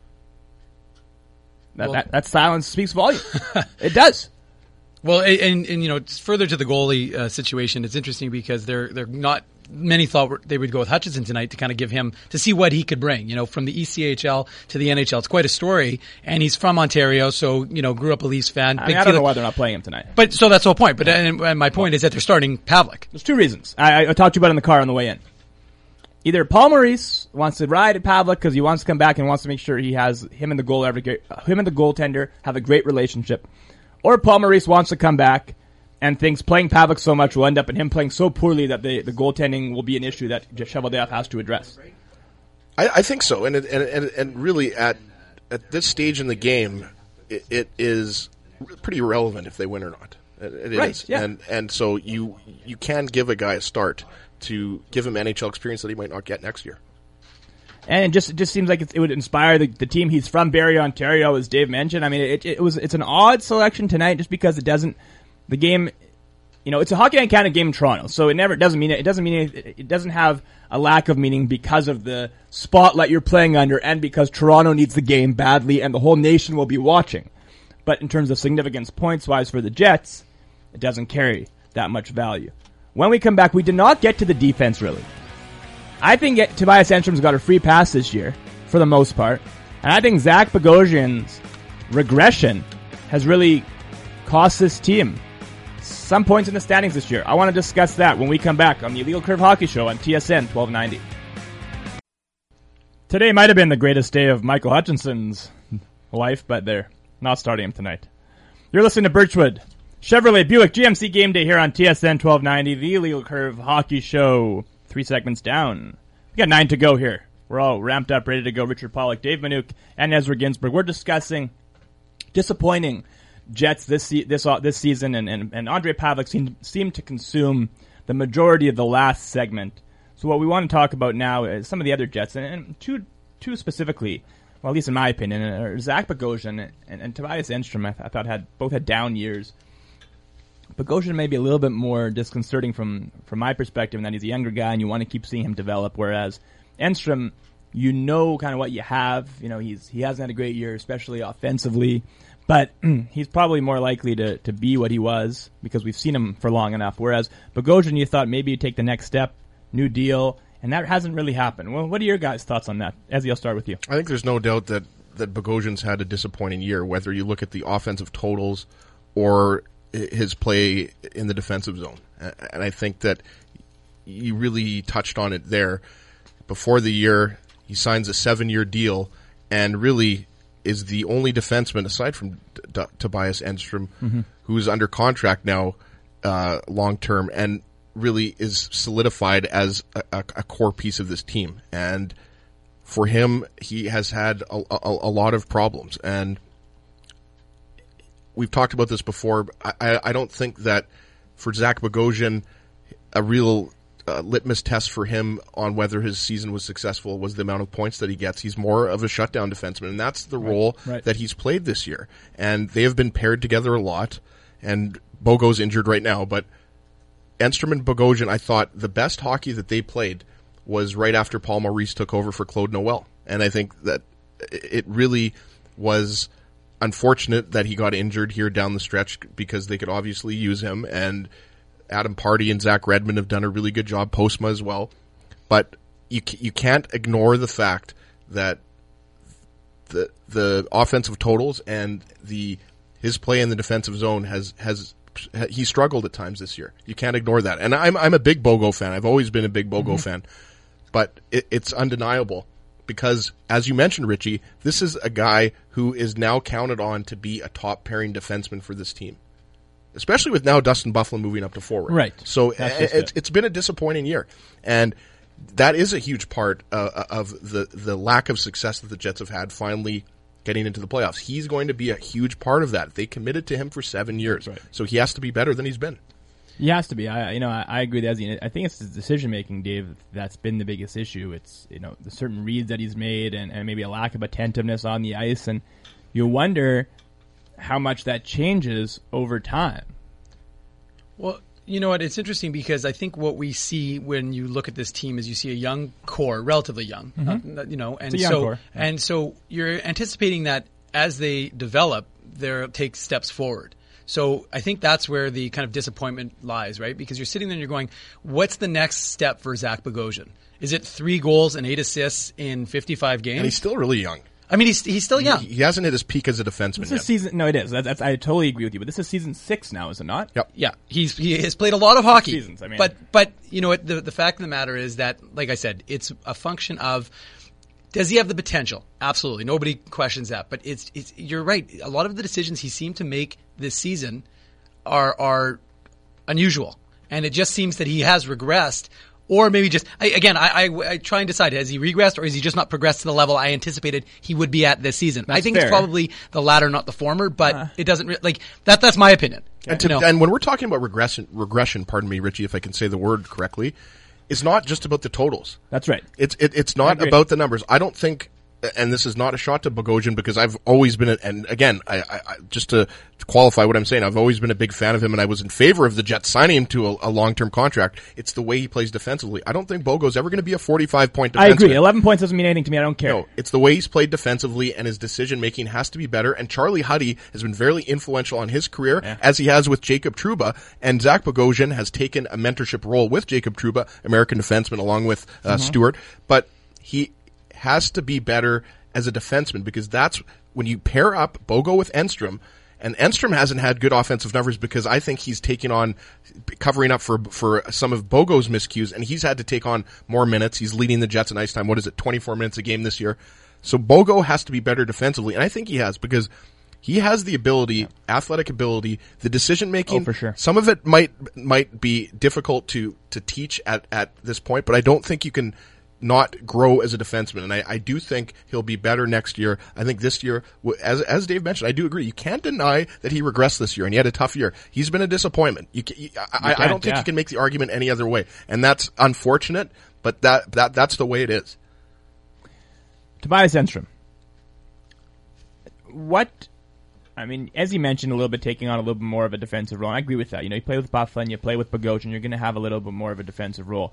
That, Well, that, that silence speaks volume. It does. Well, and, and you know, further to the goalie uh, situation, it's interesting because they're they're not. Many thought they would go with Hutchinson tonight to kind of give him to see what he could bring. You know, from the E C H L to the N H L, it's quite a story. And he's from Ontario, so you know, grew up a Leafs fan. I, mean, I don't know why they're not playing him tonight. But so that's the whole point. But and, and my point is that they're starting Pavlik. There's two reasons. I, I talked to you about it in the car on the way in. Either Paul Maurice wants to ride at Pavlik because he wants to come back and wants to make sure he has him and the goal every him and the goaltender have a great relationship, or Paul Maurice wants to come back and thinks playing Pavlik so much will end up in him playing so poorly that the, the goaltending will be an issue that Cheveldayoff has to address. I, I think so, and, it, and and and really at at this stage in the game, it, it is pretty irrelevant if they win or not. It, it Right, is, yeah. and and so you you can give a guy a start to give him N H L experience that he might not get next year. And it just it just seems like it's, it would inspire the, the team. He's from Barrie, Ontario, as Dave mentioned. I mean, it, it was it's an odd selection tonight just because it doesn't the game. You know, it's a Hockey Night in Canada game in Toronto, so it never it doesn't mean it doesn't mean it, it doesn't have a lack of meaning because of the spotlight you're playing under, and because Toronto needs the game badly, and the whole nation will be watching. But in terms of significance points wise for the Jets, it doesn't carry that much value. When we come back, we did not get to the defense really. I think it, Tobias Enstrom's got a free pass this year for the most part, and I think Zach Bogosian's regression has really cost this team some points in the standings this year. I want to discuss that when we come back on the Illegal Curve Hockey Show on T S N twelve ninety. Today might have been the greatest day of Michael Hutchinson's life, but they're not starting him tonight. You're listening to Birchwood Chevrolet Buick G M C Game Day here on T S N twelve ninety, the Illegal Curve Hockey Show. Three segments down. We got nine to go here. We're all ramped up, ready to go. Richard Pollock, Dave Manuk, and Ezra Ginsburg. We're discussing disappointing Jets this se- this uh, this season, and, and, and Andre Pavlik seemed, seemed to consume the majority of the last segment. So what we want to talk about now is some of the other Jets, and, and two two specifically, well, at least in my opinion, are Zach Bogosian and, and Tobias Enstrom. I, th- I thought had both had down years. Bogosian may be a little bit more disconcerting from from my perspective, in that he's a younger guy and you want to keep seeing him develop. Whereas Enstrom, you know kind of what you have. You know he's he hasn't had a great year, especially offensively. But he's probably more likely to, to be what he was because we've seen him for long enough. Whereas Bogosian, you thought maybe he'd take the next step, new deal, and that hasn't really happened. Well, what are your guys' thoughts on that? Ezzy, I'll start with you. I think there's no doubt that, that Bogosian's had a disappointing year, whether you look at the offensive totals or his play in the defensive zone. And I think that you really touched on it there. Before the year, he signs a seven-year deal and really is the only defenseman, aside from D- D- Tobias Enstrom, mm-hmm. who's under contract now uh, long-term and really is solidified as a, a, a core piece of this team. And for him, he has had a, a, a lot of problems. And we've talked about this before. I, I don't think that for Zach Bogosian, a real uh, litmus test for him on whether his season was successful was the amount of points that he gets. He's more of a shutdown defenseman, and that's the right, role right. that he's played this year. And they have been paired together a lot, and Bogo's injured right now, but Enstrom and Bogosian, I thought the best hockey that they played was right after Paul Maurice took over for Claude Noel. And I think that it really was unfortunate that he got injured here down the stretch because they could obviously use him, and Adam Party and Zach Redmond have done a really good job, Postma as well. But you you can't ignore the fact that the the offensive totals and the his play in the defensive zone has has he struggled at times this year. You can't ignore that. And I'm I'm a big Bogo fan. I've always been a big Bogo mm-hmm. fan. But it, it's undeniable because, as you mentioned, Richie, this is a guy who is now counted on to be a top pairing defenseman for this team, especially with now Dustin Byfuglien moving up to forward. Right. So it, it's, it's been a disappointing year. And that is a huge part uh, of the, the lack of success that the Jets have had finally getting into the playoffs. He's going to be a huge part of that. They committed to him for seven years. Right. So he has to be better than he's been. He has to be. I, you know, I, I agree with Ezzy. I think it's his decision making, Dave, that's been the biggest issue. It's, you know, the certain reads that he's made and, and maybe a lack of attentiveness on the ice, and you wonder how much that changes over time. Well, You know what? It's interesting because I think what we see when you look at this team is you see a young core, relatively young, mm-hmm. not, not, you know, and it's a young so core. Yeah. and so you're anticipating that as they develop, they'll take steps forward. So I think that's where the kind of disappointment lies, right? Because you're sitting there and you're going, what's the next step for Zach Bogosian? Is it three goals and eight assists in fifty-five games? And he's still really young. I mean, he's he's still young. He, he hasn't hit his peak as a defenseman This yet. is season. No, it is. That's, that's, I totally agree with you. But this is season six now, is it not? Yep. Yeah, he's he has played a lot of hockey. Seasons, I mean. But but you know what? The the fact of the matter is that, like I said, it's a function of. Does he have the potential? Absolutely. Nobody questions that. But it's it's you're right. A lot of the decisions he seemed to make this season are are unusual, and it just seems that he has regressed. Or maybe just, I, again, I, I, I try and decide, has he regressed or has he just not progressed to the level I anticipated he would be at this season? That's I think fair. it's probably the latter, not the former, but Uh. it doesn't, re- like, that, that's my opinion. And, to, You know? and when we're talking about regression, regression, pardon me, Richie, if I can say the word correctly, it's not just about the totals. That's right. It's it, it's I not agree. about the numbers. I don't think, and this is not a shot to Bogosian because I've always been, a, and again, I, I, I just to, to qualify what I'm saying, I've always been a big fan of him, and I was in favor of the Jets signing him to a, a long-term contract. It's the way he plays defensively. I don't think Bogo's ever going to be a forty-five point defenseman. I agree. eleven points doesn't mean anything to me. I don't care. No, it's the way he's played defensively, and his decision-making has to be better. And Charlie Huddy has been very influential on his career, Yeah. as he has with Jacob Trouba. And Zach Bogosian has taken a mentorship role with Jacob Trouba, American defenseman, along with uh, Mm-hmm. Stewart. But he has to be better as a defenseman, because that's when you pair up Bogo with Enstrom. And Enstrom hasn't had good offensive numbers because I think he's taking on, covering up for for some of Bogo's miscues, and he's had to take on more minutes. He's leading the Jets in ice time. What is it, twenty-four minutes a game this year? So Bogo has to be better defensively, and I think he has, because he has the ability, athletic ability, the decision making. Oh, for sure. Some of it might might be difficult to to teach at at this point, but I don't think you can not grow as a defenseman, and I, I do think he'll be better next year. I think this year, as as Dave mentioned, I do agree. You can't deny that he regressed this year, and he had a tough year. He's been a disappointment. You, can, you I, I don't think yeah. you can make the argument any other way, and that's unfortunate. But that that that's the way it is. Tobias Enstrom. What, I mean, as you mentioned, a little bit taking on a little bit more of a defensive role. And I agree with that. You know, you play with Bufflin, you play with Bogosian, you're going to have a little bit more of a defensive role.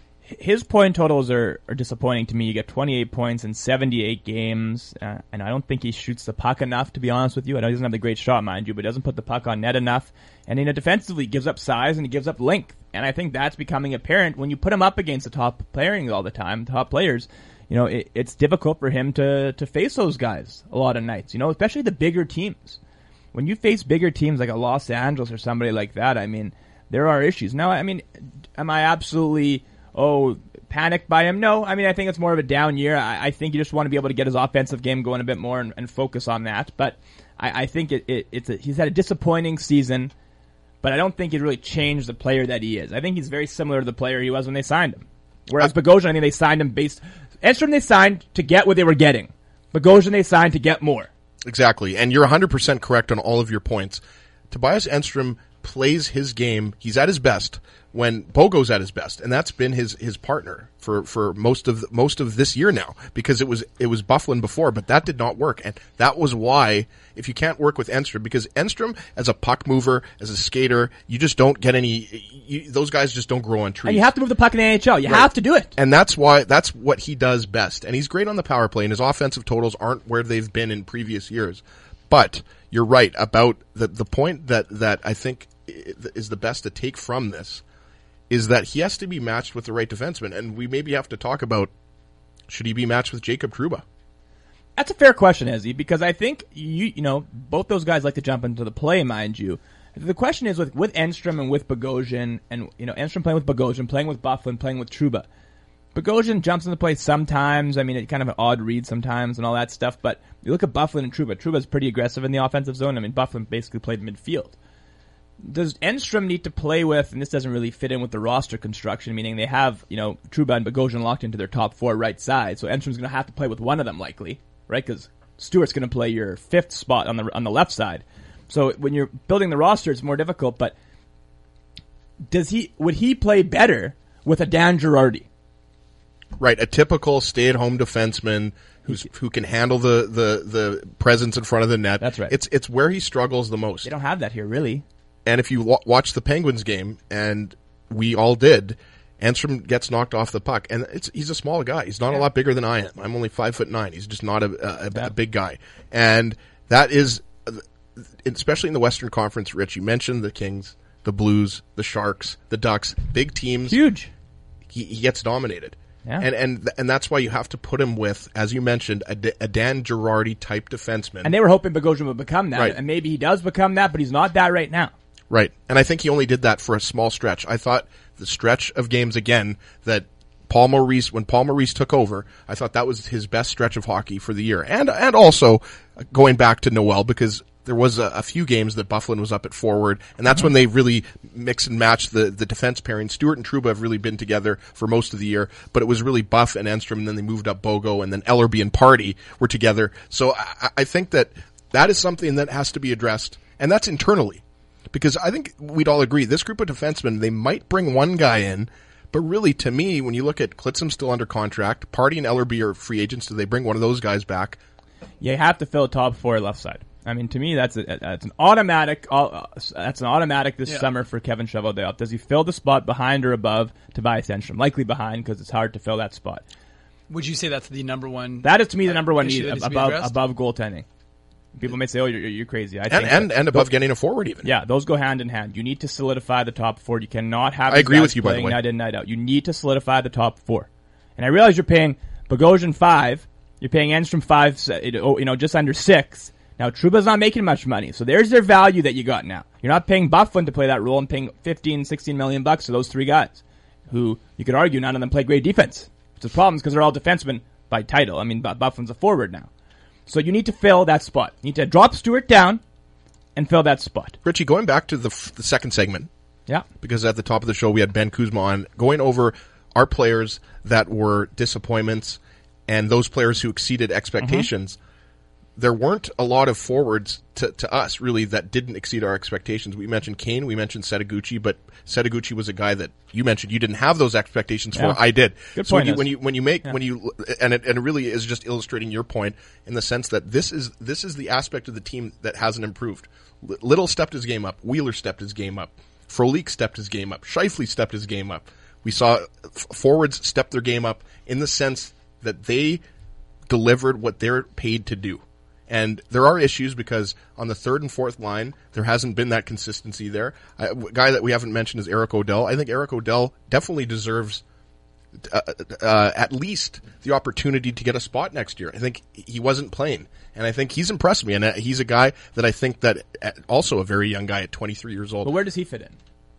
His point totals are, are disappointing to me. You get twenty-eight points in seventy-eight games, uh, and I don't think he shoots the puck enough, to be honest with you. I know he doesn't have the great shot, mind you, but doesn't put the puck on net enough. And, you know, defensively, he gives up size and he gives up length. And I think that's becoming apparent when you put him up against the top players all the time, top players. You know, it, it's difficult for him to, to face those guys a lot of nights, you know, especially the bigger teams. When you face bigger teams like a Los Angeles or somebody like that, I mean, there are issues. Now, I mean, am I absolutely... oh, panicked by him? No. I mean, I think it's more of a down year. I, I think you just want to be able to get his offensive game going a bit more and, and focus on that. But I, I think it, it, it's a, he's had a disappointing season, but I don't think it really changed the player that he is. I think he's very similar to the player he was when they signed him. Whereas Bogosian, I think they signed him based... Enstrom they signed to get what they were getting. Bogosian they signed to get more. Exactly, and you're one hundred percent correct on all of your points. Tobias Enstrom plays his game. He's at his best when Bogo's at his best, and that's been his his partner for for most of most of this year now, because it was it was Bufflin before, but that did not work, and that was why if you can't work with Enstrom, because Enstrom as a puck mover, as a skater, you just don't get any. You, those guys just don't grow on trees. And you have to move the puck in the N H L. You Right. have to do it. And that's why, that's what he does best. And he's great on the power play, and his offensive totals aren't where they've been in previous years. But you're right about the, the point that, that I think is the best to take from this is that he has to be matched with the right defenseman. And we maybe have to talk about, should he be matched with Jacob Trouba? That's a fair question, Ezzy, because I think you you know both those guys like to jump into the play, mind you. The question is with with Enstrom and with Bogosian, and you know Enstrom playing with Bogosian, playing with Bufflin, playing with Trouba. Bogosian jumps into play sometimes. I mean, it's kind of an odd read sometimes and all that stuff. But you look at Bufflin and Trouba. Trouba's pretty aggressive in the offensive zone. I mean, Bufflin basically played midfield. Does Enstrom need to play with, and this doesn't really fit in with the roster construction, meaning they have, you know, Trouba and Bogosian locked into their top four right side, so Enstrom's going to have to play with one of them likely, right? Because Stewart's going to play your fifth spot on the on the left side. So when you're building the roster, it's more difficult, but does he would he play better with a Dan Girardi? Right, a typical stay-at-home defenseman who's who can handle the, the, the presence in front of the net. That's right. It's it's where he struggles the most. They don't have that here, really. And if you w- watch the Penguins game, and we all did, Enstrom gets knocked off the puck, and it's he's a small guy. He's not yeah. a lot bigger than I am. I'm only five foot nine. He's just not a, a, a, a big guy, and that is, especially in the Western Conference. Rich, you mentioned the Kings, the Blues, the Sharks, the Ducks, big teams. Huge. He, he gets dominated, yeah. and and and that's why you have to put him with, as you mentioned, a, a Dan Girardi type defenseman. And they were hoping Bogosian would become that, right. and maybe he does become that, but he's not that right now. Right, and I think he only did that for a small stretch. I thought the stretch of games again that Paul Maurice, when Paul Maurice took over, I thought that was his best stretch of hockey for the year. And and also going back to Noel, because there was a, a few games that Byfuglien was up at forward, and that's mm-hmm. when they really mix and match the, the defense pairing. Stewart and Trouba have really been together for most of the year, but it was really Buff and Enstrom, and then they moved up Bogo, and then Ellerby and Party were together. So I, I think that that is something that has to be addressed, and that's internally. Because I think we'd all agree, this group of defensemen, they might bring one guy in, but really, to me, when you look at Klitzum still under contract, Party and Ellerby are free agents, do they bring one of those guys back? You have to fill top four left side. I mean, to me, that's a, that's an automatic. Uh, that's an automatic this yeah. summer for Kevin Cheveldayoff. Does he fill the spot behind or above Tobias Enstrom? Likely behind, because it's hard to fill that spot. Would you say that's the number one? That is to me the number one need above above goaltending. People may say, "Oh, you're, you're crazy." I and think and, and above those, getting a forward, even. Yeah, those go hand in hand. You need to solidify the top four. You cannot have. I agree with you, by the way. Night in, night out. You need to solidify the top four. And I realize you're paying Bogosian five. You're paying Enstrom five. You know, just under six. Now Trouba's not making much money, so there's their value that you got now. You're not paying Byfuglien to play that role and paying fifteen, sixteen million bucks to those three guys, who you could argue none of them play great defense. It's a problem because they're all defensemen by title. I mean, Byfuglien's a forward now. So you need to fill that spot. You need to drop Stewart down and fill that spot. Richie, going back to the, the second segment, yeah, because at the top of the show we had Ben Kuzma on, going over our players that were disappointments and those players who exceeded expectations. Mm-hmm. There weren't a lot of forwards to, to us, really, that didn't exceed our expectations. We mentioned Kane, we mentioned Setaguchi, but Setaguchi was a guy that you mentioned you didn't have those expectations yeah. for. I did. Good so point. when you, when you when you make yeah. when you and it and it really is just illustrating your point in the sense that this is this is the aspect of the team that hasn't improved. Little stepped his game up. Wheeler stepped his game up. Frolik stepped his game up. Scheifele stepped his game up. We saw forwards step their game up in the sense that they delivered what they're paid to do. And there are issues because on the third and fourth line, there hasn't been that consistency there. A guy that we haven't mentioned is Eric O'Dell. I think Eric O'Dell definitely deserves uh, uh, at least the opportunity to get a spot next year. I think he wasn't playing, and I think he's impressed me. And he's a guy that I think that also a very young guy at twenty-three years old. But where does he fit in?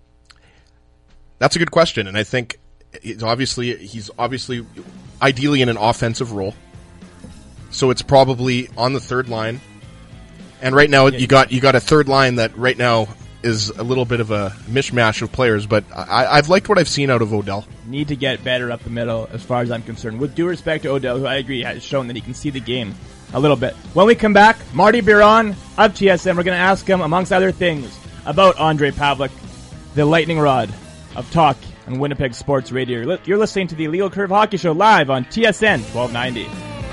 That's a good question, and I think he's obviously he's obviously ideally in an offensive role. So it's probably on the third line. And right now you got you got a third line that right now is a little bit of a mishmash of players, but I, I've liked what I've seen out of O'Dell. Need to get better up the middle as far as I'm concerned. With due respect to O'Dell, who I agree has shown that he can see the game a little bit. When we come back, Marty Biron of T S N, we're going to ask him, amongst other things, about Ondrej Pavelec, the lightning rod of talk on Winnipeg Sports Radio. You're listening to the Illegal Curve Hockey Show live on T S N twelve ninety.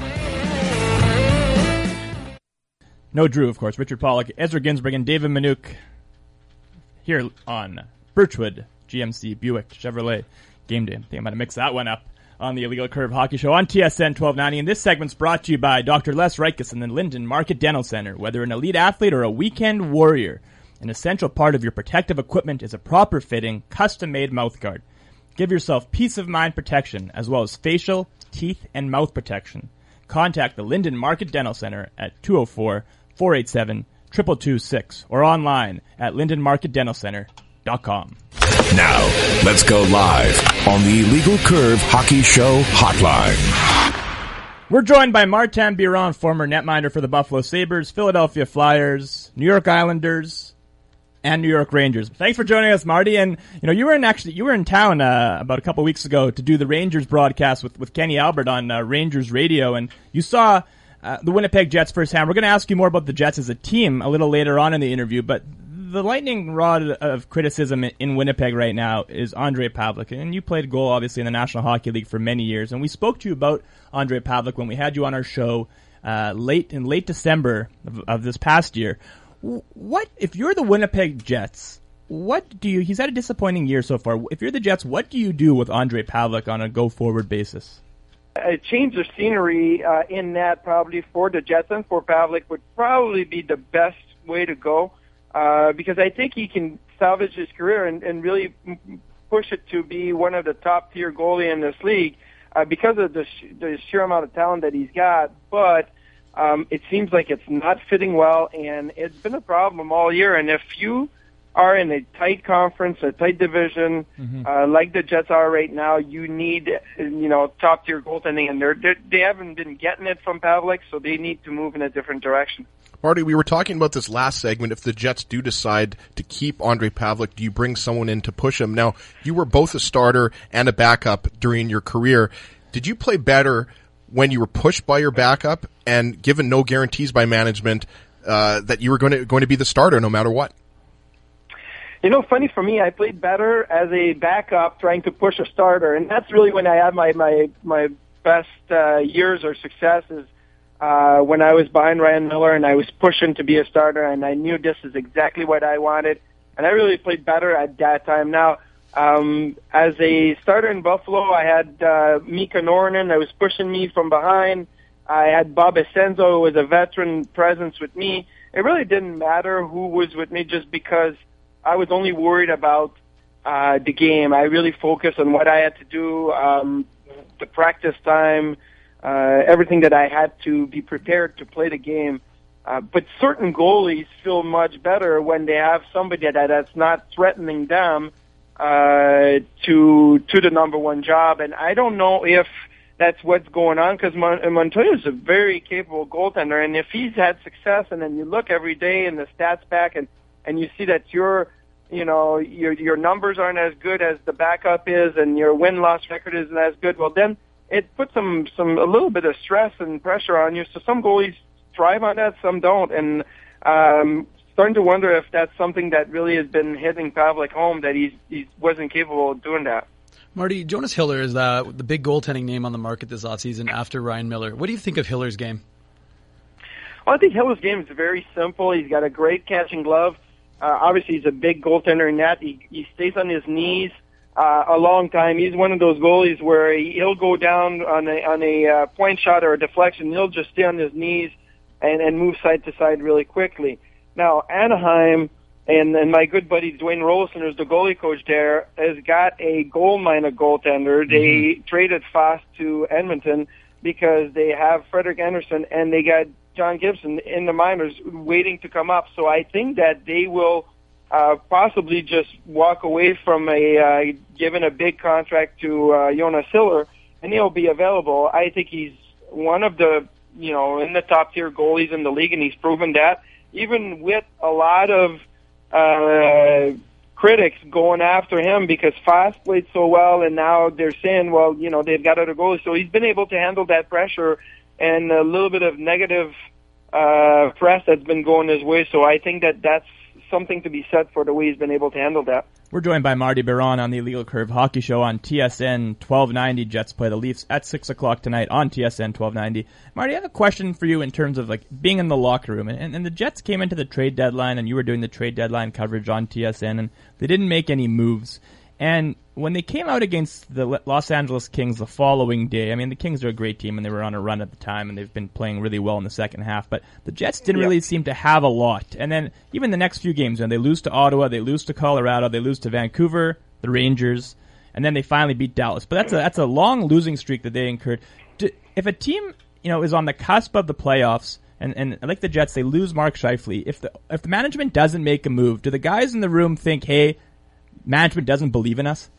No Drew, of course. Richard Pollock, Ezra Ginsberg, and David Manouk here on Birchwood G M C Buick Chevrolet Game Day. I think I'm going to mix that one up on the Illegal Curve Hockey Show on T S N twelve ninety. And this segment's brought to you by Doctor Les Reiches and the Linden Market Dental Center. Whether an elite athlete or a weekend warrior, an essential part of your protective equipment is a proper fitting, custom-made mouthguard. Give yourself peace of mind protection as well as facial, teeth, and mouth protection. Contact the Linden Market Dental Center at two oh four, four eight seven, two two two six or online at linden market dental center dot com. Now, let's go live on the Illegal Curve Hockey Show Hotline. We're joined by Martin Biron, former netminder for the Buffalo Sabres, Philadelphia Flyers, New York Islanders, and New York Rangers. Thanks for joining us, Marty. And you know, you were in actually you were in town uh, about a couple weeks ago to do the Rangers broadcast with with Kenny Albert on uh, Rangers Radio, and you saw Uh, the Winnipeg Jets firsthand. We're going to ask you more about the Jets as a team a little later on in the interview, but the lightning rod of criticism in Winnipeg right now is Ondrej Pavelec, and you played goal, obviously, in the National Hockey League for many years, and we spoke to you about Ondrej Pavelec when we had you on our show uh, late in late December of, of this past year. What, if you're the Winnipeg Jets, what do you? He's had a disappointing year so far. If you're the Jets, what do you do with Ondrej Pavelec on a go-forward basis? A change of scenery uh, in that probably for the Jets and for Pavelec would probably be the best way to go uh, because I think he can salvage his career and, and really push it to be one of the top-tier goalie in this league uh, because of the, sh- the sheer amount of talent that he's got. But um, it seems like it's not fitting well, and it's been a problem all year. And if you are in a tight conference, a tight division, mm-hmm. uh, like the Jets are right now, you need, you know, top-tier goaltending, and they're, they're, they haven't been getting it from Pavelec, so they need to move in a different direction. Marty, we were talking about this last segment. If the Jets do decide to keep Ondrej Pavelec, do you bring someone in to push him? Now, you were both a starter and a backup during your career. Did you play better when you were pushed by your backup and given no guarantees by management uh, that you were going to going to be the starter no matter what? You know, funny for me, I played better as a backup trying to push a starter, and that's really when I had my my my best uh, years or successes uh, when I was behind Ryan Miller and I was pushing to be a starter, and I knew this is exactly what I wanted, and I really played better at that time. Now, um, as a starter in Buffalo, I had uh, Mika Nornen that was pushing me from behind. I had Bob Essenzo, who was a veteran presence with me. It really didn't matter who was with me just because I was only worried about uh, the game. I really focused on what I had to do, um, the practice time, uh, everything that I had to be prepared to play the game. Uh, but certain goalies feel much better when they have somebody that that's not threatening them uh, to to the number one job. And I don't know if that's what's going on because Mon- Montoya is a very capable goaltender. And if he's had success and then you look every day in the stats back and and you see that your, you know, your your numbers aren't as good as the backup is, and your win-loss record isn't as good, well, then it puts some some a little bit of stress and pressure on you. So some goalies thrive on that, some don't, and um, starting to wonder if that's something that really has been hitting Pavelec home, that he's he wasn't capable of doing that. Marty, Jonas Hiller is the the big goaltending name on the market this offseason after Ryan Miller. What do you think of Hiller's game? Well, I think Hiller's game is very simple. He's got a great catching glove. Uh, obviously, he's a big goaltender in that. He, he stays on his knees uh, a long time. He's one of those goalies where he, he'll go down on a, on a uh, point shot or a deflection. He'll just stay on his knees and, and move side to side really quickly. Now, Anaheim and, and my good buddy Dwayne Rolson, who's the goalie coach there, has got a gold mine of goaltender. Mm-hmm. They traded fast to Edmonton because they have Frederik Andersen and they got John Gibson in the minors waiting to come up. So I think that they will uh, possibly just walk away from a uh, given a big contract to uh, Jonas Hiller, and he'll be available. I think he's one of the, you know, in the top tier goalies in the league, and he's proven that. Even with a lot of uh, critics going after him because Fast played so well, and now they're saying, well, you know, they've got other goalies. So he's been able to handle that pressure and a little bit of negative uh, press that's been going his way. So I think that that's something to be said for the way he's been able to handle that. We're joined by Marty Biron on the Illegal Curve Hockey Show on T S N twelve ninety. Jets play the Leafs at six o'clock tonight on T S N twelve ninety. Marty, I have a question for you in terms of like being in the locker room. And, and the Jets came into the trade deadline, and you were doing the trade deadline coverage on T S N, and they didn't make any moves. And when they came out against the Los Angeles Kings the following day, I mean, the Kings are a great team, and they were on a run at the time, and they've been playing really well in the second half. But the Jets didn't yeah. really seem to have a lot. And then even the next few games, when they lose to Ottawa, they lose to Colorado, they lose to Vancouver, the Rangers, and then they finally beat Dallas. But that's a that's a long losing streak that they incurred. If a team, you know, is on the cusp of the playoffs, and, and like the Jets, they lose Mark Scheifele, if the if the management doesn't make a move, do the guys in the room think, hey, management doesn't believe in us?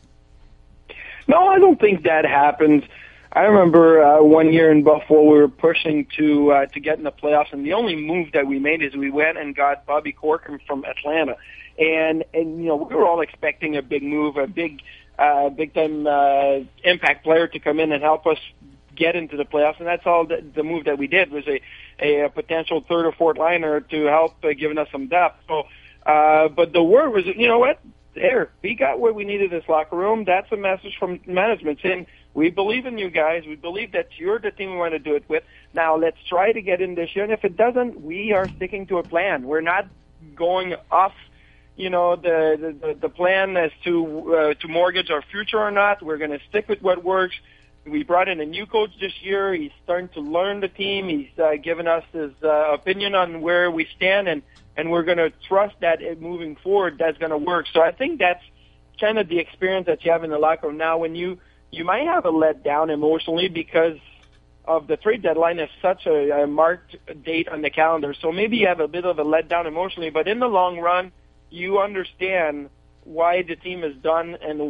No, I don't think that happens. I remember uh, one year in Buffalo, we were pushing to uh, to get in the playoffs, and the only move that we made is we went and got Bobby Corcoran from Atlanta, and and you know we were all expecting a big move, a big uh, big time uh, impact player to come in and help us get into the playoffs, and that's all the, the move that we did was a, a, a potential third or fourth liner to help uh, giving us some depth. So, uh, but the word was, you know what? There, we got what we needed in this locker room. That's a message from management saying, we believe in you guys. We believe that you're the team we want to do it with. Now let's try to get in this year. And if it doesn't, we are sticking to a plan. We're not going off, you know, the the, the plan as to uh, to mortgage our future or not. We're going to stick with what works. We brought in a new coach this year. He's starting to learn the team. He's uh, given us his uh, opinion on where we stand, and, and we're going to trust that it, moving forward, that's going to work. So I think that's kind of the experience that you have in the locker room now. When you you might have a letdown emotionally because of the trade deadline is such a, a marked date on the calendar. So maybe you have a bit of a letdown emotionally, but in the long run, you understand why the team is done and,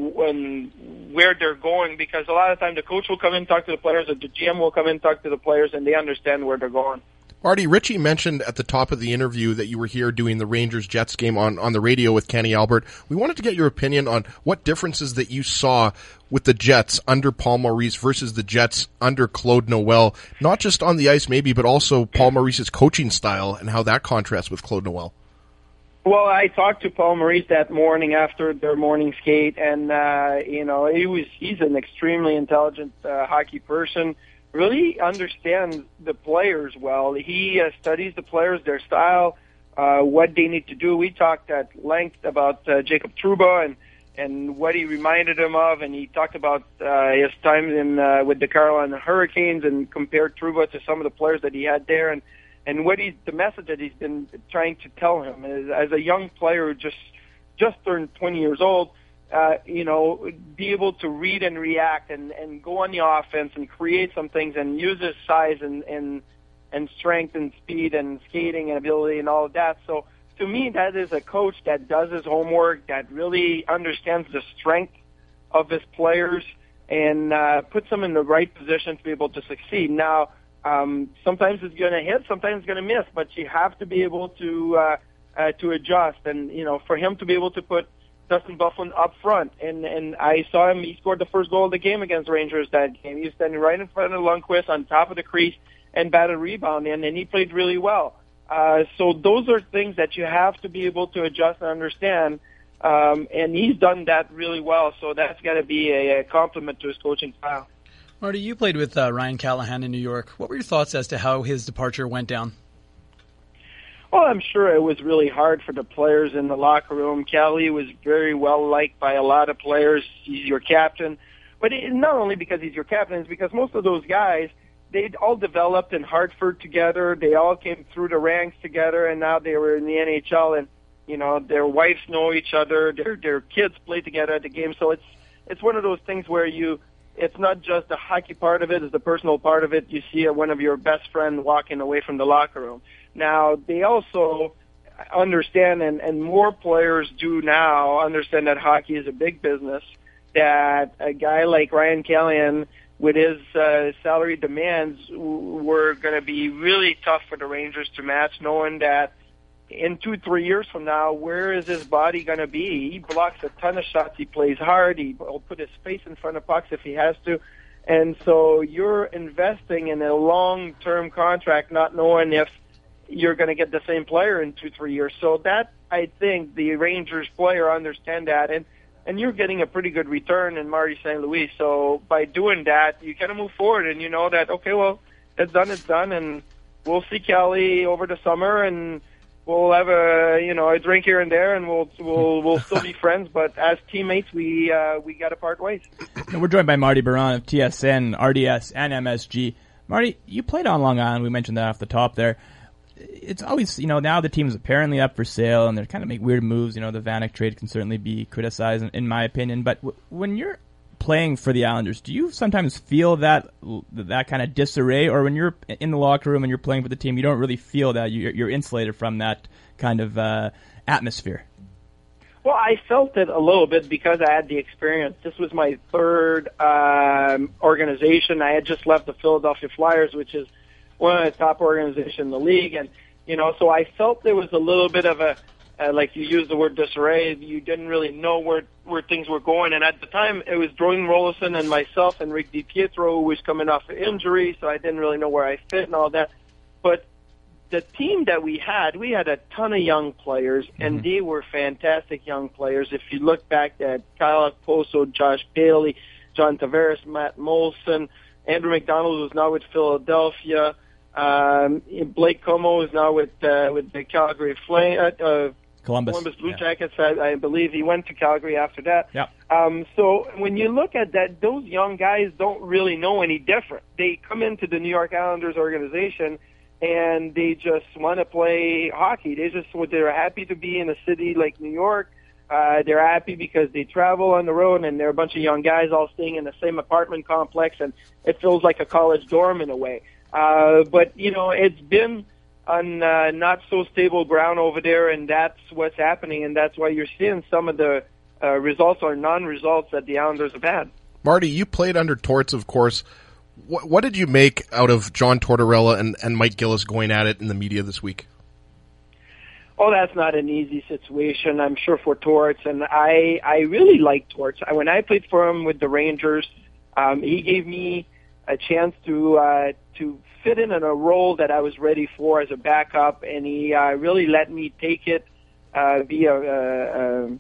and where they're going, because a lot of time the coach will come in, talk to the players, or the G M will come in, talk to the players, and they understand where they're going. Marty, Richie mentioned at the top of the interview that you were here doing the Rangers-Jets game on, on the radio with Kenny Albert. We wanted to get your opinion on what differences that you saw with the Jets under Paul Maurice versus the Jets under Claude Noel, not just on the ice maybe, but also Paul Maurice's coaching style and how that contrasts with Claude Noel. Well, I talked to Paul Maurice that morning after their morning skate, and uh, you know, he was he's an extremely intelligent uh, hockey person. Really understands the players well. He uh, studies the players, their style, uh, what they need to do. We talked at length about uh, Jacob Trouba and and what he reminded him of, and he talked about uh, his time in uh, with the Carolina Hurricanes and compared Trouba to some of the players that he had there, and. And what he's, the message that he's been trying to tell him is, as a young player who just just turned twenty years old, uh, you know, be able to read and react and, and go on the offense and create some things and use his size and, and and strength and speed and skating and ability and all of that. So to me, that is a coach that does his homework, that really understands the strength of his players and uh, puts them in the right position to be able to succeed. Now, Um, sometimes it's going to hit, sometimes it's going to miss, but you have to be able to uh, uh, to adjust. And you know, for him to be able to put Dustin Byfuglien up front, and and I saw him. He scored the first goal of the game against the Rangers that game. He was standing right in front of Lundqvist on top of the crease and batted a rebound in, and he played really well. Uh, so those are things that you have to be able to adjust and understand. Um, and he's done that really well. So that's got to be a, a compliment to his coaching style. Marty, you played with uh, Ryan Callahan in New York. What were your thoughts as to how his departure went down? Well, I'm sure it was really hard for the players in the locker room. Callie was very well liked by a lot of players. He's your captain. But it, not only because he's your captain, it's because most of those guys, they'd all developed in Hartford together. They all came through the ranks together, and now they were in the N H L. And, you know, their wives know each other. Their, their kids play together at the game. So it's it's one of those things where you... It's not just the hockey part of it, it's the personal part of it. You see one of your best friends walking away from the locker room. Now, they also understand, and, and more players do now, understand that hockey is a big business, that a guy like Ryan Callahan, with his uh, salary demands, were going to be really tough for the Rangers to match, knowing that in two, three years from now, where is his body going to be? He blocks a ton of shots. He plays hard. He will put his face in front of pucks if he has to. And so you're investing in a long-term contract, not knowing if you're going to get the same player in two, three years. So that, I think, the Rangers player understand that. And, and you're getting a pretty good return in Marty Saint Louis. So by doing that, you kind of move forward and you know that, okay, well, it's done, it's done. And we'll see Kelly over the summer, and we'll have a you know a drink here and there, and we'll we'll we'll still be friends. But as teammates, we uh, we got to part ways. And we're joined by Marty Biron of T S N, R D S, and M S G. Marty, you played on Long Island. We mentioned that off the top there. It's always, you know, now the team's apparently up for sale, and they're kind of make weird moves. You know, the Vanek trade can certainly be criticized, in, in my opinion. But w- when you're playing for the Islanders, do you sometimes feel that that kind of disarray, or when you're in the locker room and you're playing for the team, you don't really feel that you're, you're insulated from that kind of uh, atmosphere? Well, I felt it a little bit because I had the experience. This was my third um, organization. I had just left the Philadelphia Flyers, which is one of the top organizations in the league, and you know, so I felt there was a little bit of a Uh, like you used the word disarray, you didn't really know where where things were going. And at the time, it was Dwayne Rollison and myself and Rick DiPietro, who was coming off an injury, so I didn't really know where I fit and all that. But the team that we had, we had a ton of young players, mm-hmm. and they were fantastic young players. If you look back at Kyle Okposo, Josh Bailey, John Tavares, Matt Molson, Andrew McDonald, who's now with Philadelphia, um, Blake Como is now with uh, with the Calgary Flame. Uh, uh, Columbus. Columbus Blue yeah. Jackets. I, I believe he went to Calgary after that. Yeah. Um, so when you look at that, those young guys don't really know any different. They come into the New York Islanders organization and they just want to play hockey. They just they're happy to be in a city like New York. Uh, they're happy because they travel on the road and they're a bunch of young guys all staying in the same apartment complex, and it feels like a college dorm in a way. Uh, but, you know, it's been on uh, not so stable ground over there, and that's what's happening, and that's why you're seeing some of the uh, results or non-results that the Islanders have had. Marty, you played under Torts, of course. What, what did you make out of John Tortorella and, and Mike Gillis going at it in the media this week? Oh, that's not an easy situation, I'm sure, for Torts, and I I really like Torts. I, when I played for him with the Rangers, um, he gave me a chance to uh, to fit in in a role that I was ready for as a backup, and he uh, really let me take it, uh, be a, a,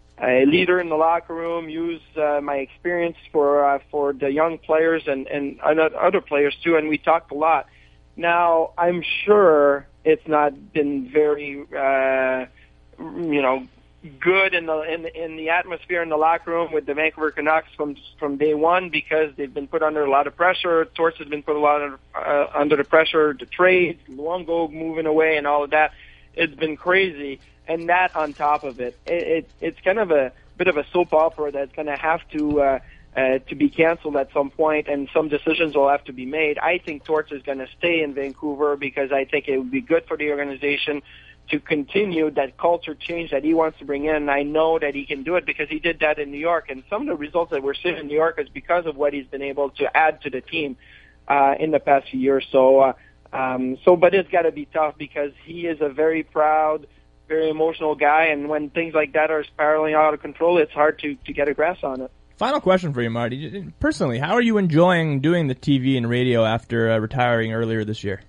a leader in the locker room, use uh, my experience for uh, for the young players and, and other players too, and we talked a lot. Now, I'm sure it's not been very, uh, you know, good in the in the, in the atmosphere in the locker room with the Vancouver Canucks from from day one, because they've been put under a lot of pressure. Torts has been put a lot of, uh, under the pressure. The trade, Luongo moving away, and all of that. It's been crazy, and that on top of it, it, it it's kind of a bit of a soap opera that's going to have to. Uh, Uh, to be canceled at some point, and some decisions will have to be made. I think Torts is going to stay in Vancouver because I think it would be good for the organization to continue that culture change that he wants to bring in. I know that he can do it because he did that in New York, and some of the results that we're seeing in New York is because of what he's been able to add to the team uh, in the past few years. So, uh, um, so, but it's got to be tough because he is a very proud, very emotional guy, and when things like that are spiraling out of control, it's hard to, to get a grasp on it. Final question for you, Marty. Personally, how are you enjoying doing the T V and radio after uh, retiring earlier this year?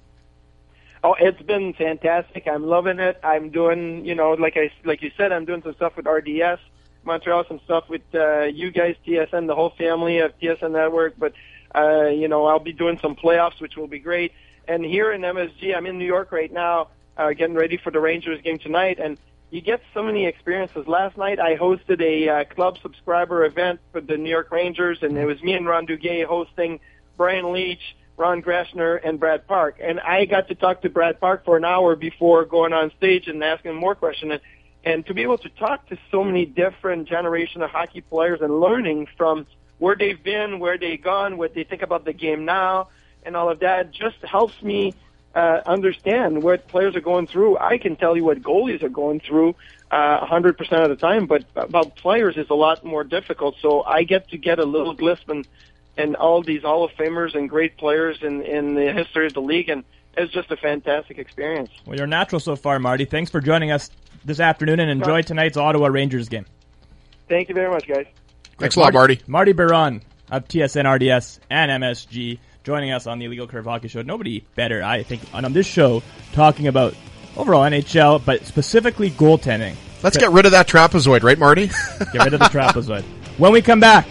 Oh, it's been fantastic. I'm loving it. I'm doing, you know, like I like you said, I'm doing some stuff with R D S Montreal, some stuff with uh, you guys, T S N, the whole family of T S N Network. But uh, you know, I'll be doing some playoffs, which will be great. And here in M S G, I'm in New York right now, uh, getting ready for the Rangers game tonight, and you get so many experiences. Last night I hosted a uh, club subscriber event for the New York Rangers, and it was me and Ron Duguay hosting Brian Leach, Ron Grashner, and Brad Park. And I got to talk to Brad Park for an hour before going on stage and asking him more questions. And, and to be able to talk to so many different generation of hockey players and learning from where they've been, where they've gone, what they think about the game now, and all of that just helps me Uh, understand what players are going through. I can tell you what goalies are going through uh, one hundred percent of the time, but about players is a lot more difficult. So I get to get a little glimpse in, in all these Hall of Famers and great players in, in the history of the league, and it's just a fantastic experience. Well, you're natural so far, Marty. Thanks for joining us this afternoon, and enjoy tonight's Ottawa Rangers game. Thank you very much, guys. Thanks a lot, Marty. Marty Biron of T S N, R D S, and M S G. Joining us on the Illegal Curve Hockey Show. Nobody better, I think, on this show, talking about overall N H L, but specifically goaltending. Let's get rid of that trapezoid, right, Marty? Get rid of the trapezoid. When we come back,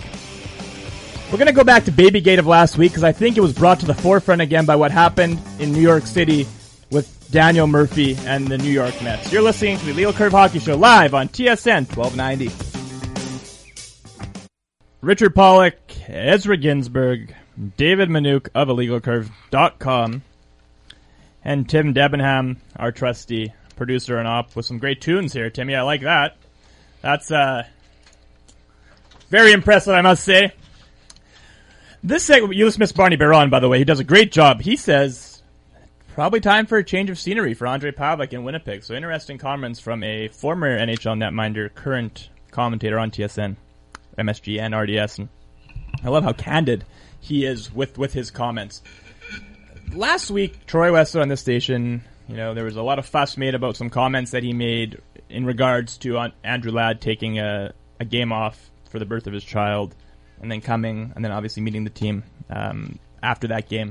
we're going to go back to Babygate of last week, because I think it was brought to the forefront again by what happened in New York City with Daniel Murphy and the New York Mets. You're listening to the Illegal Curve Hockey Show live on T S N twelve ninety. Richard Pollock, Ezra Ginsburg, David Manouk of illegal curve dot com, and Tim Debenham, our trusty producer and op, with some great tunes here. Timmy, I like that. That's uh, very impressive, I must say. This segment, you just missed Barney Biron, by the way. He does a great job. He says, probably time for a change of scenery for Andre Pavlik in Winnipeg. So interesting comments from a former N H L netminder, current commentator on T S N, M S G, and R D S. And I love how candid he is with, with his comments. Last week, Troy Westwood on this station, you know, there was a lot of fuss made about some comments that he made in regards to Andrew Ladd taking a, a game off for the birth of his child, and then coming, and then obviously meeting the team um, after that game.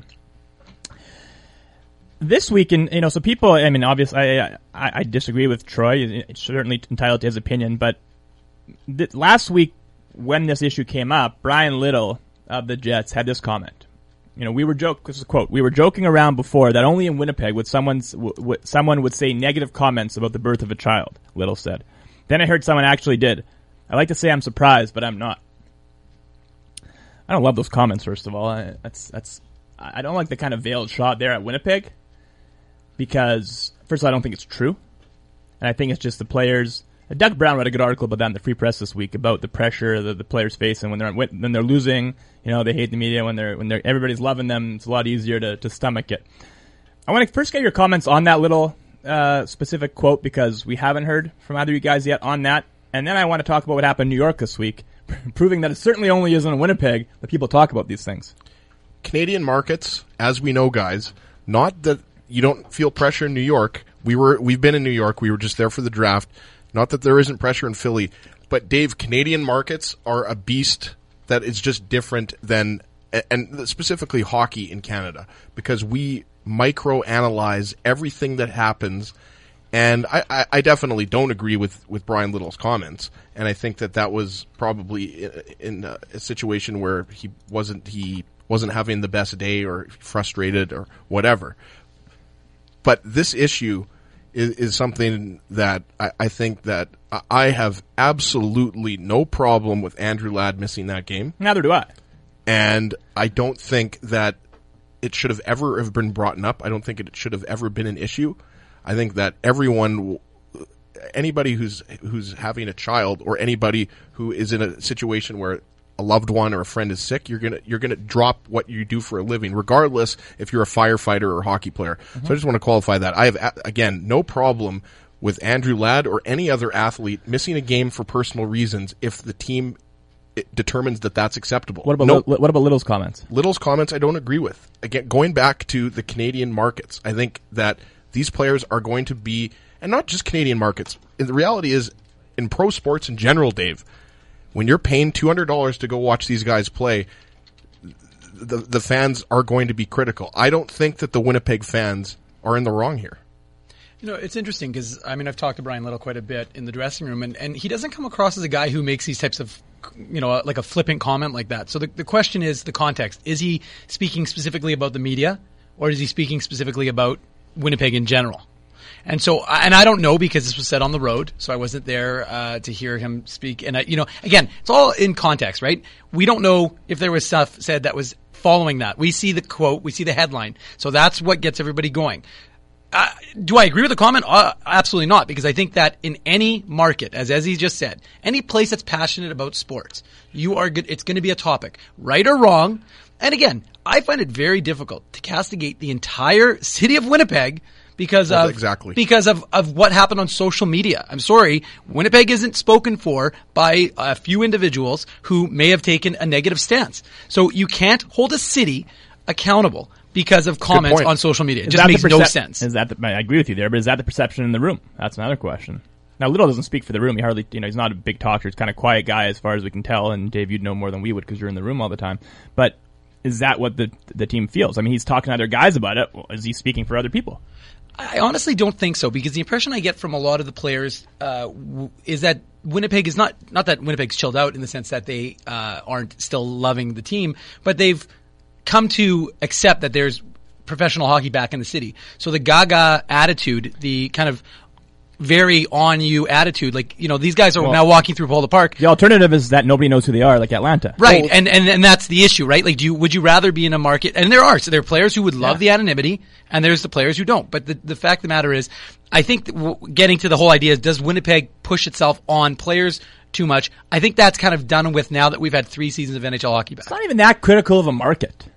This week, in, you know, so people, I mean, obviously, I, I, I disagree with Troy. He's certainly entitled to his opinion, but th- last week, when this issue came up, Brian Little of the Jets had this comment. You know, we were joke. This is a quote. We were joking around before that only in Winnipeg would someone's w- w- someone would say negative comments about the birth of a child. Little said. Then I heard someone actually did. I like to say I'm surprised, but I'm not. I don't love those comments. First of all, I, that's that's. I don't like the kind of veiled shot there at Winnipeg because first of all, I don't think it's true, and I think it's just the players. Doug Brown wrote a good article about that in the Free Press this week about the pressure that the players face, and when they're when they're losing, you know, they hate the media. When they're when they're everybody's loving them, it's a lot easier to, to stomach it. I want to first get your comments on that little uh, specific quote because we haven't heard from either of you guys yet on that, and then I want to talk about what happened in New York this week, proving that it certainly only isn't in Winnipeg that people talk about these things. Canadian markets, as we know, guys, not that you don't feel pressure in New York. We were we've been in New York. We were just there for the draft. Not that there isn't pressure in Philly, but Dave, Canadian markets are a beast that is just different than, and specifically hockey in Canada, because we micro-analyze everything that happens, and I, I, I definitely don't agree with, with Brian Little's comments, and I think that that was probably in, in a, a situation where he wasn't he wasn't having the best day or frustrated or whatever. But this issue is, is something that I, I think that I have absolutely no problem with Andrew Ladd missing that game. Neither do I. And I don't think that it should have ever have been brought up. I don't think it should have ever been an issue. I think that everyone, anybody who's who's having a child or anybody who is in a situation where a loved one or a friend is sick, you're gonna you're gonna drop what you do for a living, regardless if you're a firefighter or a hockey player. Mm-hmm. So I just want to qualify that. I have again no problem with Andrew Ladd or any other athlete missing a game for personal reasons if the team it determines that that's acceptable. What about no, Li- what about Little's comments? Little's comments I don't agree with. Again, going back to the Canadian markets, I think that these players are going to be, and not just Canadian markets. The reality is, in pro sports in general, Dave, when you're paying two hundred dollars to go watch these guys play, the the fans are going to be critical. I don't think that the Winnipeg fans are in the wrong here. You know, it's interesting because, I mean, I've talked to Brian Little quite a bit in the dressing room, and, and he doesn't come across as a guy who makes these types of, you know, like a flippant comment like that. So the, the question is the context. Is he speaking specifically about the media, or is he speaking specifically about Winnipeg in general? And so, and I don't know because this was said on the road, so I wasn't there uh, to hear him speak. And, I, you know, again, it's all in context, right? We don't know if there was stuff said that was following that. We see the quote, we see the headline. So that's what gets everybody going. Uh, do I agree with the comment? Uh, absolutely not, because I think that in any market, as Ezzy just said, any place that's passionate about sports, you are good. It's going to be a topic, right or wrong. And again, I find it very difficult to castigate the entire city of Winnipeg because well, of exactly. because of, of what happened on social media. I'm sorry, Winnipeg isn't spoken for by a few individuals who may have taken a negative stance. So you can't hold a city accountable because of comments on social media. It is just makes percep- no sense. Is that the, I agree with you there, but is that the perception in the room? That's another question. Now, Little doesn't speak for the room. He hardly, you know, he's not a big talker. He's kind of quiet guy as far as we can tell. And Dave, you'd know more than we would because you're in the room all the time. But is that what the the team feels? I mean, he's talking to other guys about it. Well, is he speaking for other people? I honestly don't think so, because the impression I get from a lot of the players uh, w- is that Winnipeg is not not that Winnipeg's chilled out in the sense that they uh, aren't still loving the team, but they've come to accept that there's professional hockey back in the city. So the gaga attitude, the kind of very on you attitude, like, you know, these guys are well, now walking through Boulder Park. The alternative is that nobody knows who they are, like Atlanta. Right, well, and, and and that's the issue, right? Like, do you, would you rather be in a market, and there are, so there are players who would love yeah. the anonymity, and there's the players who don't. But the, the fact of the matter is, I think that w- getting to the whole idea is, does Winnipeg push itself on players too much? I think that's kind of done with now that we've had three seasons of N H L hockey back. It's not even that critical of a market.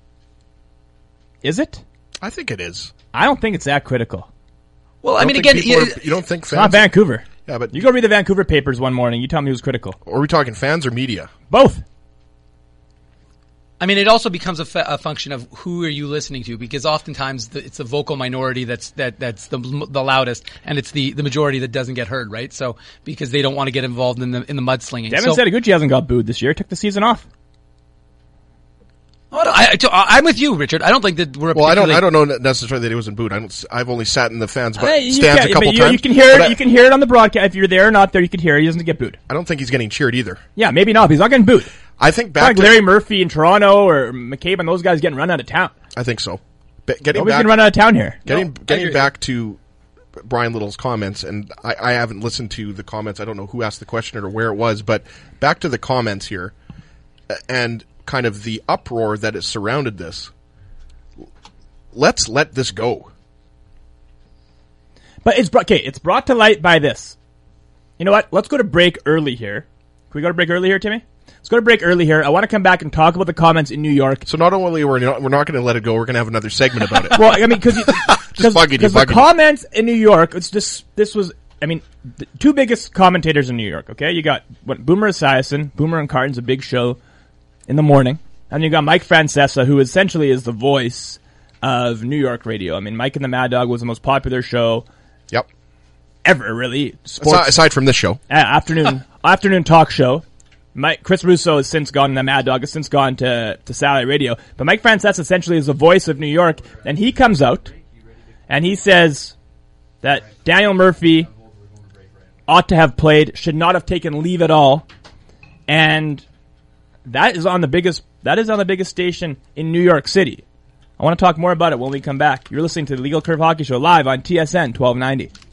Is it? I think it is. I don't think it's that critical. Well, I mean, again, you, are, you don't think fans... It's not Vancouver. Yeah, but you go read the Vancouver papers one morning. You tell me who's critical. Are we talking fans or media? Both. I mean, it also becomes a, fa- a function of who are you listening to, because oftentimes the, it's the vocal minority that's that that's the the loudest, and it's the, the majority that doesn't get heard, right? So because they don't want to get involved in the in the mudslinging. Devin so, Setaguchi hasn't got booed this year. Took the season off. Oh, no, I, I, I'm with you, Richard. I don't think that we're. Well, I don't. I don't know necessarily that he wasn't booed. I don't. I've only sat in the fans but hey, stands can, a couple you, times. You can hear it. I, you can hear it on the broadcast. If you're there or not there, you can hear it. He doesn't get booed. I don't think he's getting cheered either. Yeah, maybe not. But he's not getting booed. I think back like to Larry Murphy in Toronto or McCabe and those guys getting run out of town. I think so. But getting Nobody's back, getting run out of town here. Getting No, I getting agree. back to Brian Little's comments, and I, I haven't listened to the comments. I don't know who asked the question or where it was, but back to the comments here, uh, and kind of the uproar that has surrounded this. Let's let this go. But it's brought, okay, it's brought to light by this. You know what? Let's go to break early here. Can we go to break early here, Timmy? Let's go to break early here. I want to come back and talk about the comments in New York. So not only we're not, we're not going to let it go, we're going to have another segment about it. Well, I mean, because Just bugging you, because the bugging you. comments in New York, it's just this was. I mean, the two biggest commentators in New York. Okay, you got what Boomer Esiason, Boomer and Carton's a big show in the morning, and you got Mike Francesa, who essentially is the voice of New York radio. I mean, Mike and the Mad Dog was the most popular show Yep. ever, really. Sports Aside, aside from this show. uh, afternoon afternoon talk show. Mike, Chris Russo has since gone, and the Mad Dog has since gone to, to satellite radio. But Mike Francesa essentially is the voice of New York, and he comes out, and he says that Daniel Murphy ought to have played, should not have taken leave at all, and that is on the biggest, that is on the biggest station in New York City. I want to talk more about it when we come back. You're listening to the Legal Curve Hockey Show live on T S N twelve ninety.